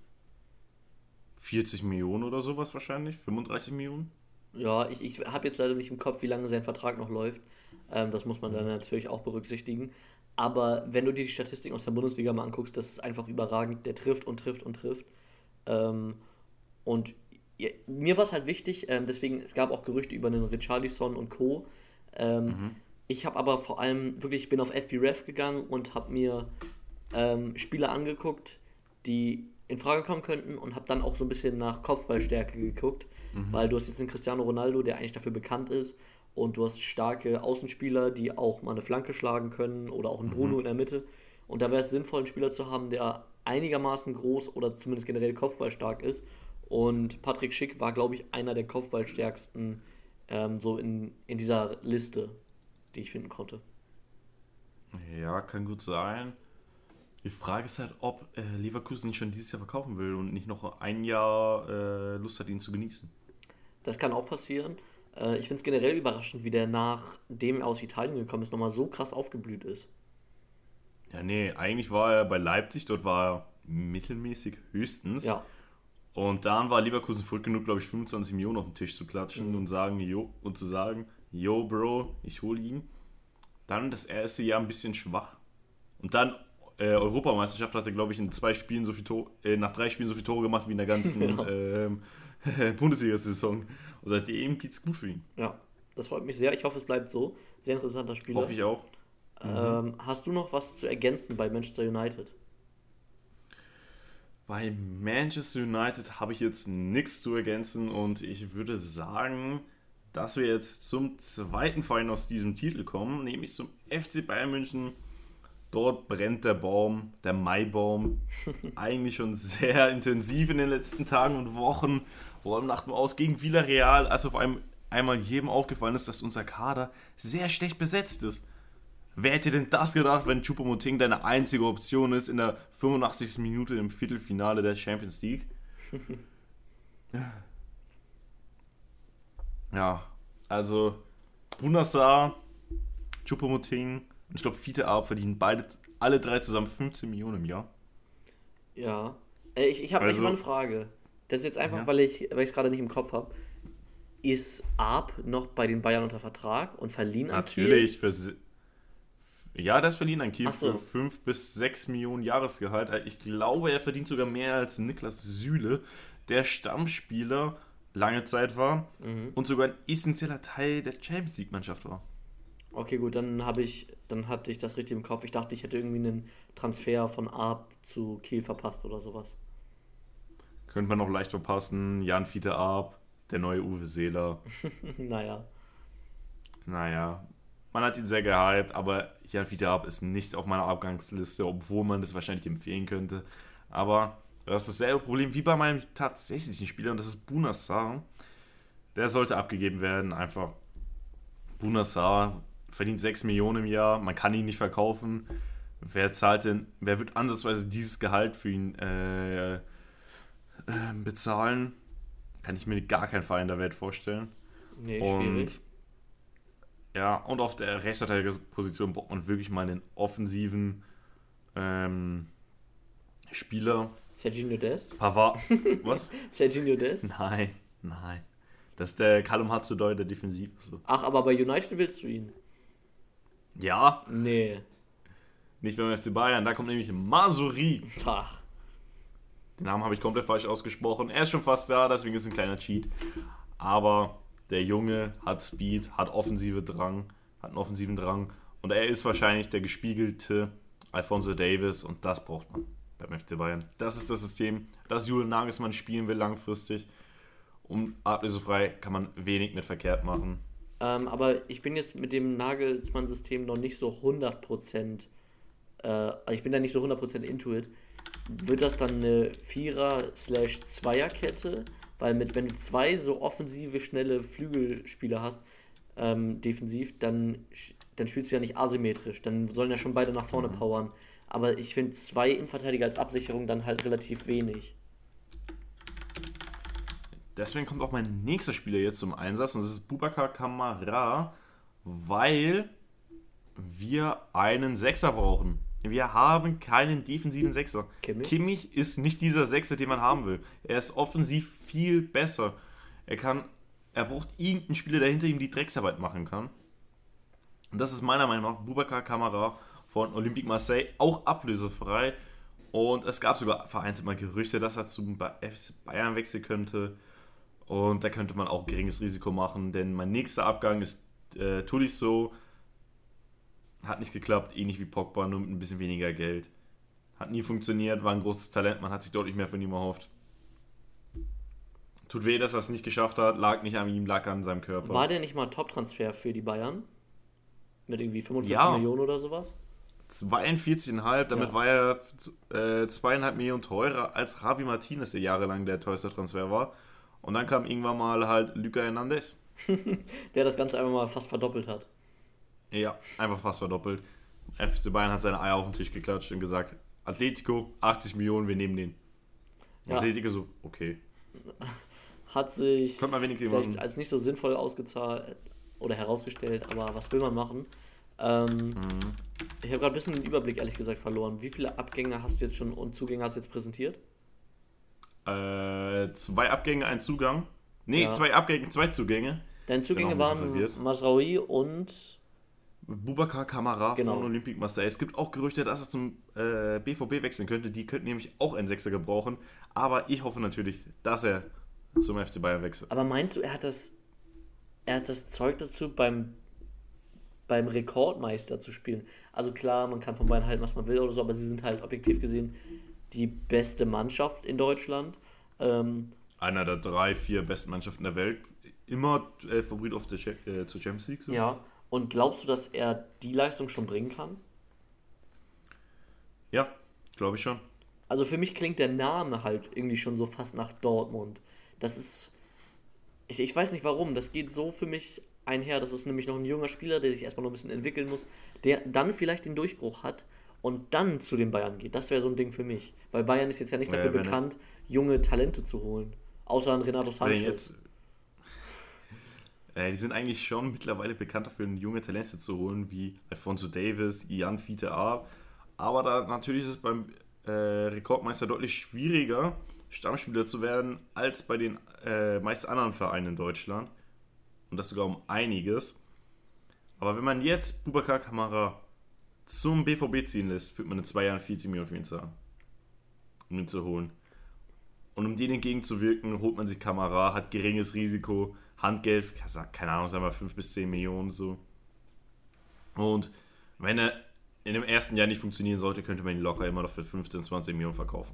A: vierzig Millionen oder sowas wahrscheinlich, fünfunddreißig Millionen.
B: Ja, ich, ich habe jetzt leider nicht im Kopf, wie lange sein Vertrag noch läuft. Ähm, das muss man dann natürlich auch berücksichtigen. Aber wenn du dir die Statistiken aus der Bundesliga mal anguckst, das ist einfach überragend. Der trifft und trifft und trifft. Ähm, und ja, mir war es halt wichtig, ähm, deswegen, es gab auch Gerüchte über einen Richarlison und Co. Ähm,
A: Mhm.
B: Ich habe aber vor allem wirklich, ich bin auf F B Ref gegangen und habe mir ähm, Spieler angeguckt, die in Frage kommen könnten und habe dann auch so ein bisschen nach Kopfballstärke geguckt,
A: Mhm.
B: weil du hast jetzt einen Cristiano Ronaldo, der eigentlich dafür bekannt ist, und du hast starke Außenspieler, die auch mal eine Flanke schlagen können, oder auch einen
A: Mhm.
B: Bruno in der Mitte. Und da wäre es sinnvoll, einen Spieler zu haben, der einigermaßen groß oder zumindest generell kopfballstark ist. Und Patrick Schick war, glaube ich, einer der kopfballstärksten ähm, so in, in dieser Liste, die ich finden konnte.
A: Ja, kann gut sein. Die Frage ist halt, ob äh, Leverkusen ihn schon dieses Jahr verkaufen will und nicht noch ein Jahr äh, Lust hat, ihn zu genießen.
B: Das kann auch passieren. Äh, ich finde es generell überraschend, wie der nachdem er aus Italien gekommen ist, nochmal so krass aufgeblüht ist.
A: Ja, nee, eigentlich war er bei Leipzig, dort war er mittelmäßig höchstens.
B: Ja.
A: Und dann war Leverkusen verrückt genug, glaube ich, fünfundzwanzig Millionen auf den Tisch zu klatschen
B: Mhm.
A: und sagen, jo, und zu sagen, yo, Bro, ich hole ihn. Dann das erste Jahr ein bisschen schwach. Und dann äh, Europameisterschaft hat er, glaube ich, in zwei Spielen so viel Tore, äh, nach drei Spielen so viele Tore gemacht wie in der ganzen
B: Ja.
A: ähm, Bundesliga-Saison. Und seitdem geht's gut für ihn.
B: Ja. Das freut mich sehr. Ich hoffe, es bleibt so. Sehr interessanter
A: Hoffe
B: Spieler.
A: ich auch. Mhm.
B: Ähm, hast du noch was zu ergänzen bei Manchester United?
A: Bei Manchester United habe ich jetzt nichts zu ergänzen und ich würde sagen, dass wir jetzt zum zweiten Verein aus diesem Titel kommen, nämlich zum F C Bayern München. Dort brennt der Baum, der Maibaum, eigentlich schon sehr intensiv in den letzten Tagen und Wochen, vor allem nach dem Aus gegen Villarreal, als auf einem, einmal jedem aufgefallen ist, dass unser Kader sehr schlecht besetzt ist. Wer hätte denn das gedacht, wenn Choupo-Moting deine einzige Option ist in der fünfundachtzigsten Minute im Viertelfinale der Champions League? Ja, also Bunassar, Choupo-Moting und ich glaube Fiete Arp verdienen beide, alle drei zusammen fünfzehn Millionen im Jahr.
B: Ja. Äh, ich ich habe ich hab mal
A: Also,
B: eine Frage. Das ist jetzt einfach,
A: ja,
B: weil ich weil ich es gerade nicht im Kopf habe. Ist Arp noch bei den Bayern unter Vertrag und verliehen an Kiel?
A: natürlich für se- ja, das verliehen an Kiel
B: Ach
A: für
B: so.
A: fünf bis sechs Millionen Jahresgehalt. Ich glaube, er verdient sogar mehr als Niklas Süle, der Stammspieler lange Zeit war
B: Mhm.
A: und sogar ein essentieller Teil der Champions League-Mannschaft war.
B: Okay, gut, dann habe ich, dann hatte ich das richtig im Kopf. Ich dachte, ich hätte irgendwie einen Transfer von Arp zu Kiel verpasst oder sowas.
A: Könnte man noch leicht verpassen. Jan Fiete Arp, der neue Uwe Seeler.
B: Naja.
A: Naja, man hat ihn sehr gehypt, aber Jan Fiete Arp ist nicht auf meiner Abgangsliste, obwohl man das wahrscheinlich empfehlen könnte. Aber das ist dasselbe Problem wie bei meinem tatsächlichen Spieler und das ist Bunassar. Der sollte abgegeben werden, einfach. Bunassar verdient sechs Millionen im Jahr, man kann ihn nicht verkaufen. Wer zahlt denn, wer wird ansatzweise dieses Gehalt für ihn äh, äh, bezahlen? Kann ich mir gar keinen Verein der Welt vorstellen.
B: Nee,
A: Und
B: schwierig.
A: ja, und auf der Rechtsverteidigerposition braucht man wirklich mal einen offensiven ähm, Spieler.
B: Serginho Dest?
A: Pavard. Was?
B: Serginho Dest?
A: Nein, nein. Das ist der Callum Hudson-Odoi, der defensiv ist. So.
B: Ach, aber bei United willst du ihn?
A: Ja,
B: Nee.
A: nicht beim F C Bayern. Da kommt nämlich Masuri.
B: Ach.
A: Den Namen habe ich komplett falsch ausgesprochen. Er ist schon fast da, deswegen ist es ein kleiner Cheat. Aber der Junge hat Speed, hat offensive Drang, hat einen offensiven Drang. Und er ist wahrscheinlich der gespiegelte Alphonso Davies und das braucht man beim F C Bayern. Das ist das System, das Julian Nagelsmann spielen will langfristig. Und ablösefrei kann man wenig mit verkehrt machen.
B: Ähm, aber ich bin jetzt mit dem Nagelsmann-System noch nicht so hundert Prozent, äh, also ich bin da nicht so hundert Prozent into it. wird das dann eine Vierer-Zweier-Kette? Weil mit, wenn du zwei so offensive, schnelle Flügelspieler hast, ähm, defensiv, dann, sch- dann spielst du ja nicht asymmetrisch. Dann sollen ja schon beide nach vorne
A: Mhm.
B: powern. Aber ich finde zwei Innenverteidiger als Absicherung dann halt relativ wenig.
A: Deswegen kommt auch mein nächster Spieler jetzt zum Einsatz und das ist Boubacar Kamara, weil wir einen Sechser brauchen. Wir haben keinen defensiven Sechser.
B: Kimmich?
A: Kimmich ist nicht dieser Sechser, den man haben will. Er ist offensiv viel besser. Er kann, er braucht irgendeinen Spieler, der hinter ihm die Drecksarbeit machen kann. Und das ist meiner Meinung nach Boubacar Kamara von Olympique Marseille, auch ablösefrei. Und es gab sogar vereinzelt mal Gerüchte, dass er zum F C Bayern wechseln könnte. Und da könnte man auch geringes Risiko machen, denn mein nächster Abgang ist äh, Tolisso. Hat nicht geklappt, ähnlich wie Pogba, nur mit ein bisschen weniger Geld. Hat nie funktioniert, war ein großes Talent, man hat sich deutlich mehr von ihm erhofft. Tut weh, dass er es nicht geschafft hat, lag nicht an ihm, lag an seinem Körper.
B: War der nicht mal Top-Transfer für die Bayern? Mit irgendwie fünfundvierzig
A: Ja,
B: Millionen oder sowas?
A: zweiundvierzig Komma fünf, damit
B: Ja.
A: war er äh, zwei Komma fünf Millionen teurer als Javi Martinez, der jahrelang der teuerste Transfer war. Und dann kam irgendwann mal halt Lucas Hernandez.
B: Der das Ganze einfach mal fast verdoppelt hat.
A: Ja, einfach fast verdoppelt. F C Bayern hat seine Eier auf den Tisch geklatscht und gesagt, Atletico, achtzig Millionen, wir nehmen den. Und
B: Ja,
A: Atletico so, okay.
B: hat sich
A: Könnte man wenig
B: vielleicht
A: machen.
B: als nicht so sinnvoll ausgezahlt oder herausgestellt, aber was will man machen? Ähm,
A: Mhm.
B: ich habe gerade ein bisschen den Überblick, ehrlich gesagt, verloren. Wie viele Abgänge hast du jetzt schon und Zugänge hast du jetzt präsentiert?
A: Äh, zwei Abgänge, ein Zugang. Nee,
B: Ja.
A: zwei Abgänge, zwei Zugänge.
B: Deine
A: Ich bin auch
B: Zugänge
A: ein bisschen
B: waren
A: verwirrt.
B: Masraoui und
A: Boubacar Kamara von
B: genau.
A: Olympique Marseille. Es gibt auch Gerüchte, dass er zum äh, B V B wechseln könnte. Die könnten nämlich auch einen Sechser gebrauchen. Aber ich hoffe natürlich, dass er zum F C Bayern wechselt.
B: Aber meinst du, er hat das, er hat das Zeug dazu, beim, beim Rekordmeister zu spielen? Also klar, man kann von Bayern halten, was man will oder so, aber sie sind halt objektiv gesehen die beste Mannschaft in Deutschland. Ähm,
A: Einer der drei, vier besten Mannschaften der Welt. Immer äh, Favorit auf der Cha- äh, zur Champions League. So.
B: ja. Und glaubst du, dass er die Leistung schon bringen kann?
A: Ja, glaube ich schon.
B: Also für mich klingt der Name halt irgendwie schon so fast nach Dortmund. Das ist, ich, ich weiß nicht warum, das geht so für mich einher. Das ist nämlich noch ein junger Spieler, der sich erstmal noch ein bisschen entwickeln muss, der dann vielleicht den Durchbruch hat und dann zu den Bayern geht. Das wäre so ein Ding für mich. Weil Bayern ist jetzt ja nicht dafür
A: Äh, wenn, er,
B: bekannt, junge Talente zu holen. Außer an Renato
A: wenn er
B: Sanchez.
A: jetzt. Äh, die sind eigentlich schon mittlerweile bekannt dafür, junge Talente zu holen, wie Alfonso Davis, Ian Fiete A. Aber da natürlich ist es beim äh, Rekordmeister deutlich schwieriger, Stammspieler zu werden, als bei den äh, meist anderen Vereinen in Deutschland. Und das sogar um einiges. Aber wenn man jetzt Boubacar Kamara zum B V B ziehen lässt, wird man in zwei Jahren vierzig Millionen für ihn zahlen, um ihn zu holen. Und um denen entgegenzuwirken, holt man sich Kamara, hat geringes Risiko, Handgeld, keine Ahnung, sagen wir fünf bis zehn Millionen so. Und wenn er in dem ersten Jahr nicht funktionieren sollte, könnte man ihn locker immer noch für fünfzehn, zwanzig Millionen verkaufen.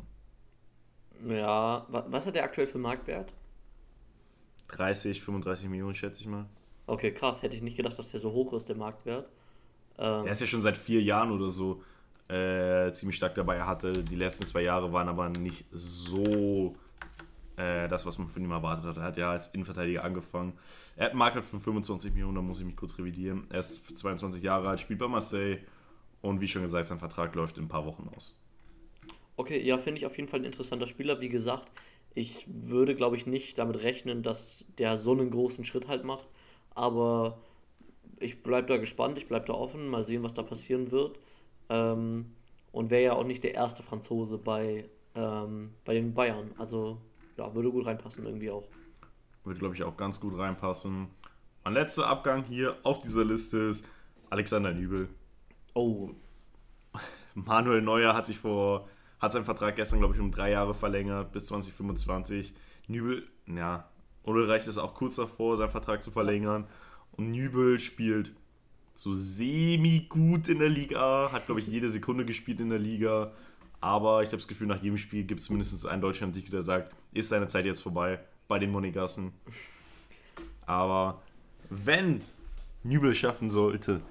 B: Ja, wa- was hat der aktuell für Marktwert?
A: dreißig, fünfunddreißig Millionen, schätze ich mal.
B: Okay, krass. Hätte ich nicht gedacht, dass der so hoch ist, der Marktwert. Ähm,
A: Der ist ja schon seit vier Jahren oder so äh, ziemlich stark dabei. Er hatte die letzten zwei Jahre waren aber nicht so äh, das, was man von ihm erwartet hat. Er hat ja als Innenverteidiger angefangen. Er hat einen Marktwert von fünfundzwanzig Millionen, da muss ich mich kurz revidieren. Er ist zweiundzwanzig Jahre alt, spielt bei Marseille und wie schon gesagt, sein Vertrag läuft in ein paar Wochen aus.
B: Okay, ja, finde ich auf jeden Fall ein interessanter Spieler. Wie gesagt, ich würde, glaube ich, nicht damit rechnen, dass der so einen großen Schritt halt macht. Aber ich bleibe da gespannt, ich bleibe da offen, mal sehen, was da passieren wird. Ähm, und wäre ja auch nicht der erste Franzose bei, ähm, bei den Bayern. Also, ja, würde gut reinpassen irgendwie auch.
A: Würde, glaube ich, auch ganz gut reinpassen. Mein letzter Abgang hier auf dieser Liste ist Alexander Nübel.
B: Oh,
A: Manuel Neuer hat sich vor, hat seinen Vertrag gestern, glaube ich, um drei Jahre verlängert, bis zwanzig fünfundzwanzig. Nübel, ja, Ulreich ist auch kurz davor, seinen Vertrag zu verlängern. Und Nübel spielt so semi-gut in der Liga, hat, glaube ich, jede Sekunde gespielt in der Liga. Aber ich habe das Gefühl, nach jedem Spiel gibt es mindestens einen Deutschland-Tick, der sagt, ist seine Zeit jetzt vorbei bei den Monegassen. Aber wenn Nübel schaffen sollte,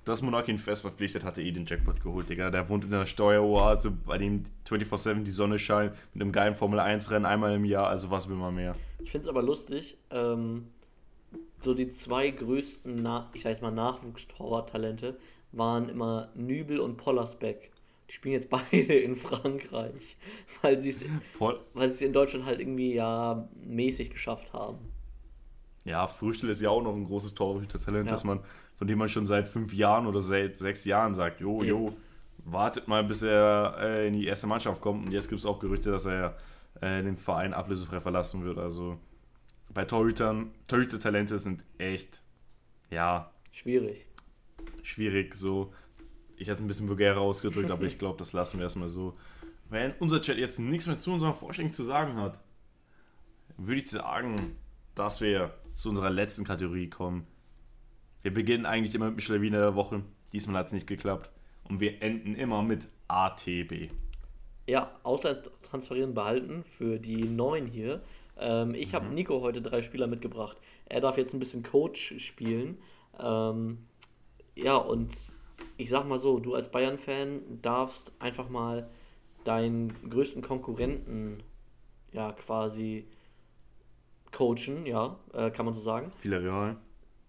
A: dass Monaco ihn fest verpflichtet, hatte eh den Jackpot geholt, Digga. Der wohnt in einer Steueroase, bei dem vierundzwanzig sieben die Sonne scheint, mit einem geilen Formel eins Rennen einmal im Jahr, also was will man mehr?
B: Ich finde es aber lustig, ähm, so die zwei größten, Na ich sag jetzt mal Nachwuchstorwarttalente waren immer Nübel und Pollersbeck. Die spielen jetzt beide in Frankreich, weil sie es
A: Paul,
B: weil sie es in Deutschland halt irgendwie ja mäßig geschafft haben.
A: ja, Früchtel ist ja auch noch ein großes Torhüter-Talent,
B: Ja.
A: dass man, von dem man schon seit fünf Jahren oder seit sechs Jahren sagt, jo, jo, wartet mal, bis er äh, in die erste Mannschaft kommt. Und jetzt gibt es auch Gerüchte, dass er äh, den Verein ablösefrei verlassen wird. Also bei Torhütern, Torhüter-Talente sind echt, ja,
B: Schwierig.
A: schwierig. So, ich hätte es ein bisschen vulgärer ausgedrückt, aber ich glaube, das lassen wir erstmal so. Wenn unser Chat jetzt nichts mehr zu unserer Vorstellung zu sagen hat, würde ich sagen, dass wir zu unserer letzten Kategorie kommen. Wir beginnen eigentlich immer mit dem Schlawiner der Woche. Diesmal hat es nicht geklappt. Und wir enden immer mit A T B.
B: Ja, Auslandstransferieren behalten für die Neuen hier. Ähm, ich habe Nico heute drei Spieler mitgebracht. Er darf jetzt ein bisschen Coach spielen. Ähm, ja, und ich sag mal so, du als Bayern-Fan darfst einfach mal deinen größten Konkurrenten ja quasi coachen, ja, äh, kann man so sagen.
A: Villarreal.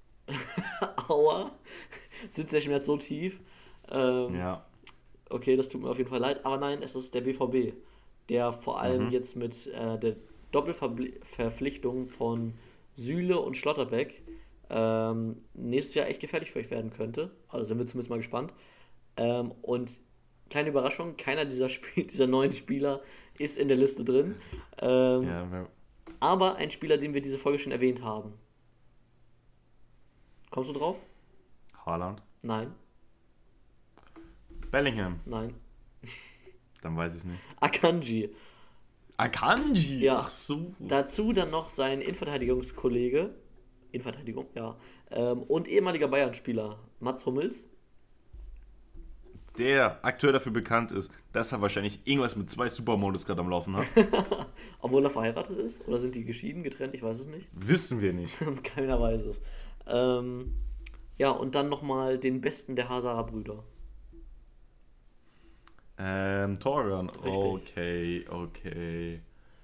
B: Aua, sitzt der Schmerz so tief. Ähm,
A: Ja.
B: Okay, das tut mir auf jeden Fall leid, aber nein, es ist der B V B, der vor allem
A: Mhm.
B: jetzt mit äh, der Doppelverpflichtung von Süle und Schlotterbeck ähm, nächstes Jahr echt gefährlich für euch werden könnte. Also sind wir zumindest mal gespannt. Ähm, und kleine Überraschung, keiner dieser, Spiel dieser neuen Spieler ist in der Liste drin. Ähm,
A: Ja, wer-
B: Aber ein Spieler, den wir diese Folge schon erwähnt haben. Kommst du drauf?
A: Haaland.
B: Nein,
A: Bellingham.
B: nein.
A: Dann weiß ich es nicht.
B: Akanji.
A: Akanji.
B: Ja.
A: Ach so.
B: Dazu dann noch sein Innenverteidigungskollege, Innenverteidigung, ja, ähm, und ehemaliger Bayern-Spieler Mats Hummels.
A: Der aktuell dafür bekannt ist, dass er wahrscheinlich irgendwas mit zwei Supermodus gerade am Laufen hat.
B: Obwohl er verheiratet ist? Oder sind die geschieden, getrennt? Ich weiß es nicht.
A: Wissen wir nicht.
B: Keiner weiß es. Ähm, ja, und dann nochmal den besten der Hazara Brüder.
A: Ähm, Torgan.
B: Richtig.
A: Okay, okay.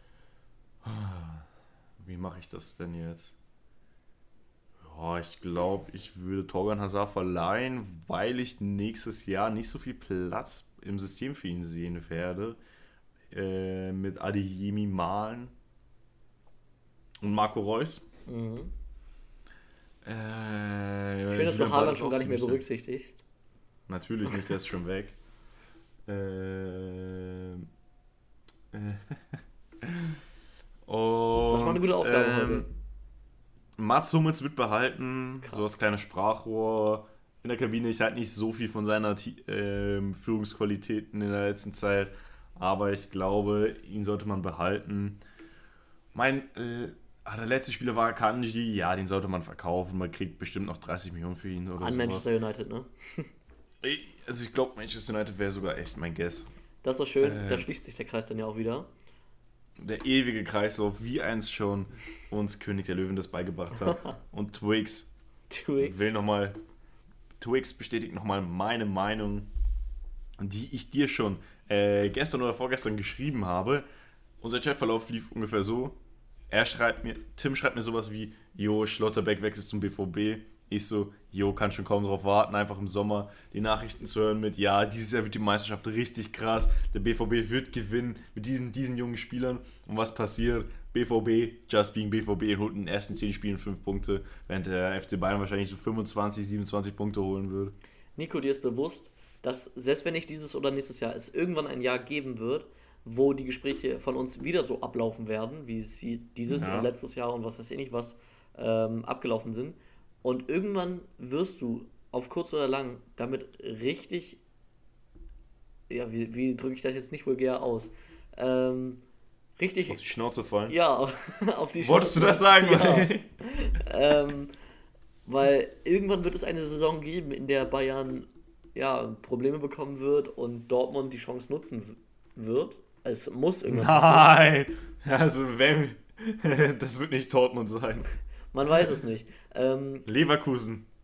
A: Wie mache ich das denn jetzt? Ja, ich glaube, ich würde Torgan Hazard verleihen, weil ich nächstes Jahr nicht so viel Platz im System für ihn sehen werde. Äh, mit Adeyemi Malen und Marco Reus.
B: Mhm.
A: Äh,
B: Schön, dass du
A: Julian
B: Haaland
A: Brandt
B: schon
A: auch
B: gar nicht mehr
A: ziemlich-
B: berücksichtigst.
A: Natürlich nicht, der ist schon weg. Ähm, äh, und,
B: Das war eine gute Aufgabe
A: ähm,
B: heute.
A: Mats Hummels wird behalten,
B: Krass.
A: so als kleines Sprachrohr in der Kabine. Ich halte nicht so viel von seiner ähm, Führungsqualitäten in der letzten Zeit, aber ich glaube, ihn sollte man behalten. Mein äh, ah, der letzte Spieler war Kanji, ja, den sollte man verkaufen. Man kriegt bestimmt noch dreißig Millionen für ihn oder
B: An
A: so.
B: Manchester United, ne?
A: Also ich glaube, Manchester United wäre sogar echt mein Guess.
B: Das ist doch schön,
A: Ähm.
B: da schließt sich der Kreis dann ja auch wieder.
A: Der ewige Kreislauf, wie einst schon uns König der Löwen das beigebracht hat. Und Twix
B: Twix.
A: will nochmal, Twix bestätigt nochmal meine Meinung, die ich dir schon äh, gestern oder vorgestern geschrieben habe. Unser Chatverlauf lief ungefähr so. Er schreibt mir, Tim schreibt mir sowas wie, Jo, Schlotterbeck wechselt zum B V B. Ich so, Jo, kann schon kaum drauf warten, einfach im Sommer die Nachrichten zu hören mit, ja, dieses Jahr wird die Meisterschaft richtig krass, der B V B wird gewinnen mit diesen, diesen jungen Spielern. Und was passiert? B V B, just being B V B, holt in den ersten zehn Spielen fünf Punkte, während der F C Bayern wahrscheinlich so fünfundzwanzig, siebenundzwanzig Punkte holen würde.
B: Nico, dir ist bewusst, dass selbst wenn nicht dieses oder nächstes Jahr, es irgendwann ein Jahr geben wird, wo die Gespräche von uns wieder so ablaufen werden, wie sie dieses
A: Ja.
B: und letztes Jahr und was weiß ich nicht was ähm, abgelaufen sind. Und irgendwann wirst du auf kurz oder lang damit richtig, ja, wie, wie drücke ich das jetzt nicht vulgär aus, ähm, richtig,
A: Auf die Schnauze fallen.
B: ja, auf die
A: Wolltest du
B: Schnauze-
A: das sagen?
B: Ja. ähm, weil irgendwann wird es eine Saison geben, in der Bayern ja, Probleme bekommen wird und Dortmund die Chance nutzen w- wird. Es muss irgendwann passieren.
A: Nein! Also, wenn, das wird nicht Dortmund sein.
B: Man weiß es nicht. Ähm,
A: Leverkusen.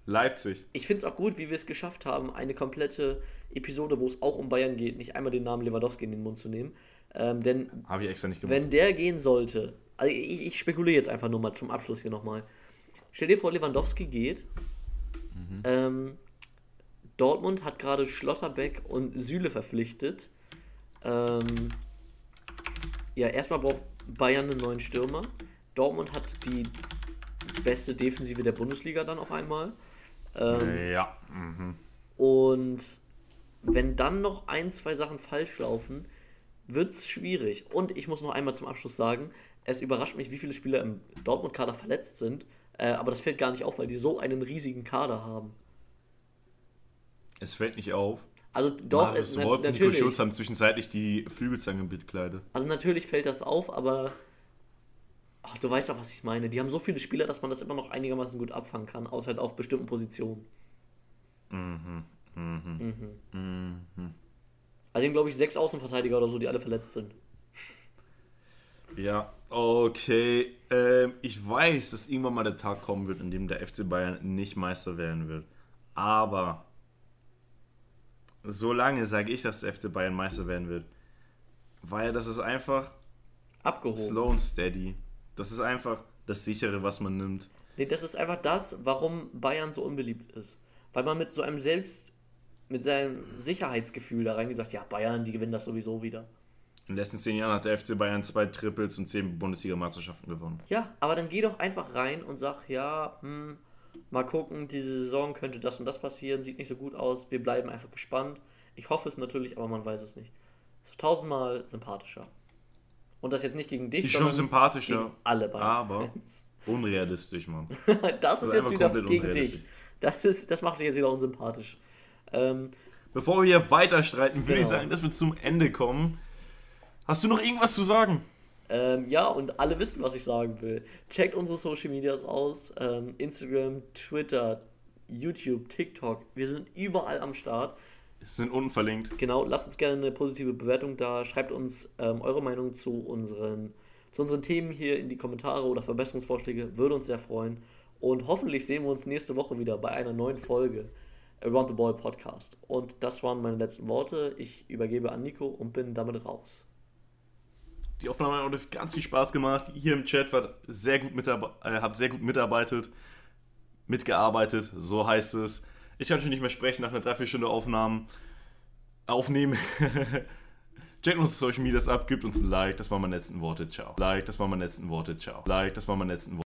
A: Leipzig.
B: Ich finde es auch gut, wie wir es geschafft haben, eine komplette Episode, wo es auch um Bayern geht, nicht einmal den Namen Lewandowski in den Mund zu nehmen. Ähm, denn
A: Habe ich extra nicht gemacht.
B: wenn der gehen sollte, also ich, ich spekuliere jetzt einfach nur mal zum Abschluss hier nochmal. Stell dir vor, Lewandowski geht. Mhm. Ähm, Dortmund hat gerade Schlotterbeck und Süle verpflichtet. Ähm, ja, erstmal braucht Bayern einen neuen Stürmer. Dortmund hat die beste Defensive der Bundesliga dann auf einmal. Ähm,
A: ja. Mhm.
B: Und wenn dann noch ein, zwei Sachen falsch laufen, wird es schwierig. Und ich muss noch einmal zum Abschluss sagen, es überrascht mich, wie viele Spieler im Dortmund-Kader verletzt sind. Äh, aber das fällt gar nicht auf, weil die so einen riesigen Kader haben.
A: Es fällt nicht auf.
B: Also doch,
A: Marius
B: na,
A: Wolf und Nico
B: natürlich.
A: Schulz haben zwischenzeitlich die Flügelzange bekleidet.
B: Also natürlich fällt das auf, aber ach, du weißt doch, was ich meine. Die haben so viele Spieler, dass man das immer noch einigermaßen gut abfangen kann, außer halt auf bestimmten Positionen.
A: Mhm. Mhm.
B: Mhm.
A: Mhm.
B: Also eben, glaube ich, sechs Außenverteidiger oder so, die alle verletzt sind.
A: Ja, okay. Ähm, ich weiß, dass irgendwann mal der Tag kommen wird, in dem der F C Bayern nicht Meister werden wird. Aber solange sage ich, dass der F C Bayern Meister werden wird. Weil das ist einfach
B: Abgehoben.
A: slow and steady. Das ist einfach das Sichere, was man nimmt.
B: Nee, das ist einfach das, warum Bayern so unbeliebt ist. Weil man mit so einem Selbst, mit seinem Sicherheitsgefühl da reingeht und sagt, ja, Bayern, die gewinnen das sowieso wieder.
A: In den letzten zehn Jahren hat der F C Bayern zwei Triples und zehn Bundesliga-Meisterschaften gewonnen.
B: Ja, aber dann geh doch einfach rein und sag, ja, hm, mal gucken, diese Saison könnte das und das passieren, sieht nicht so gut aus, wir bleiben einfach gespannt. Ich hoffe es natürlich, aber man weiß es nicht. So tausendmal sympathischer. Und das jetzt nicht gegen dich,
A: Ist schon
B: sondern
A: sympathischer,
B: gegen alle Bayern.
A: aber unrealistisch, Mann.
B: Das ist
A: Also
B: jetzt
A: einfach
B: wieder
A: komplett
B: gegen
A: unrealistisch.
B: dich. Das, ist, das macht dich jetzt wieder unsympathisch. Ähm,
A: Bevor wir hier weiter streiten, würde ich
B: Genau.
A: sagen, dass wir zum Ende kommen. Hast du noch irgendwas zu sagen?
B: ähm, ja, und alle wissen, was ich sagen will. Checkt unsere Social Medias aus. Ähm, Instagram, Twitter, YouTube, TikTok. Wir sind überall am Start.
A: Sind unten verlinkt.
B: Genau, lasst uns gerne eine positive Bewertung da. Schreibt uns ähm, eure Meinung zu unseren, zu unseren Themen hier in die Kommentare oder Verbesserungsvorschläge. Würde uns sehr freuen. Und hoffentlich sehen wir uns nächste Woche wieder bei einer neuen Folge Around the Ball Podcast. Und das waren meine letzten Worte. Ich übergebe an Nico und bin damit raus.
A: Die Aufnahme hat ganz viel Spaß gemacht. Hier im Chat wart sehr gut mitarbe- äh, habt sehr gut mitarbeitet, mitgearbeitet, so heißt es. Ich kann schon nicht mehr sprechen nach einer Dreiviertelstunde Aufnahmen. Aufnehmen. Checkt uns Social Medias ab, gebt uns ein Like, das waren meine letzten Worte, ciao. Like, das waren meine letzten Worte, ciao. Like, das waren meine letzten Worte.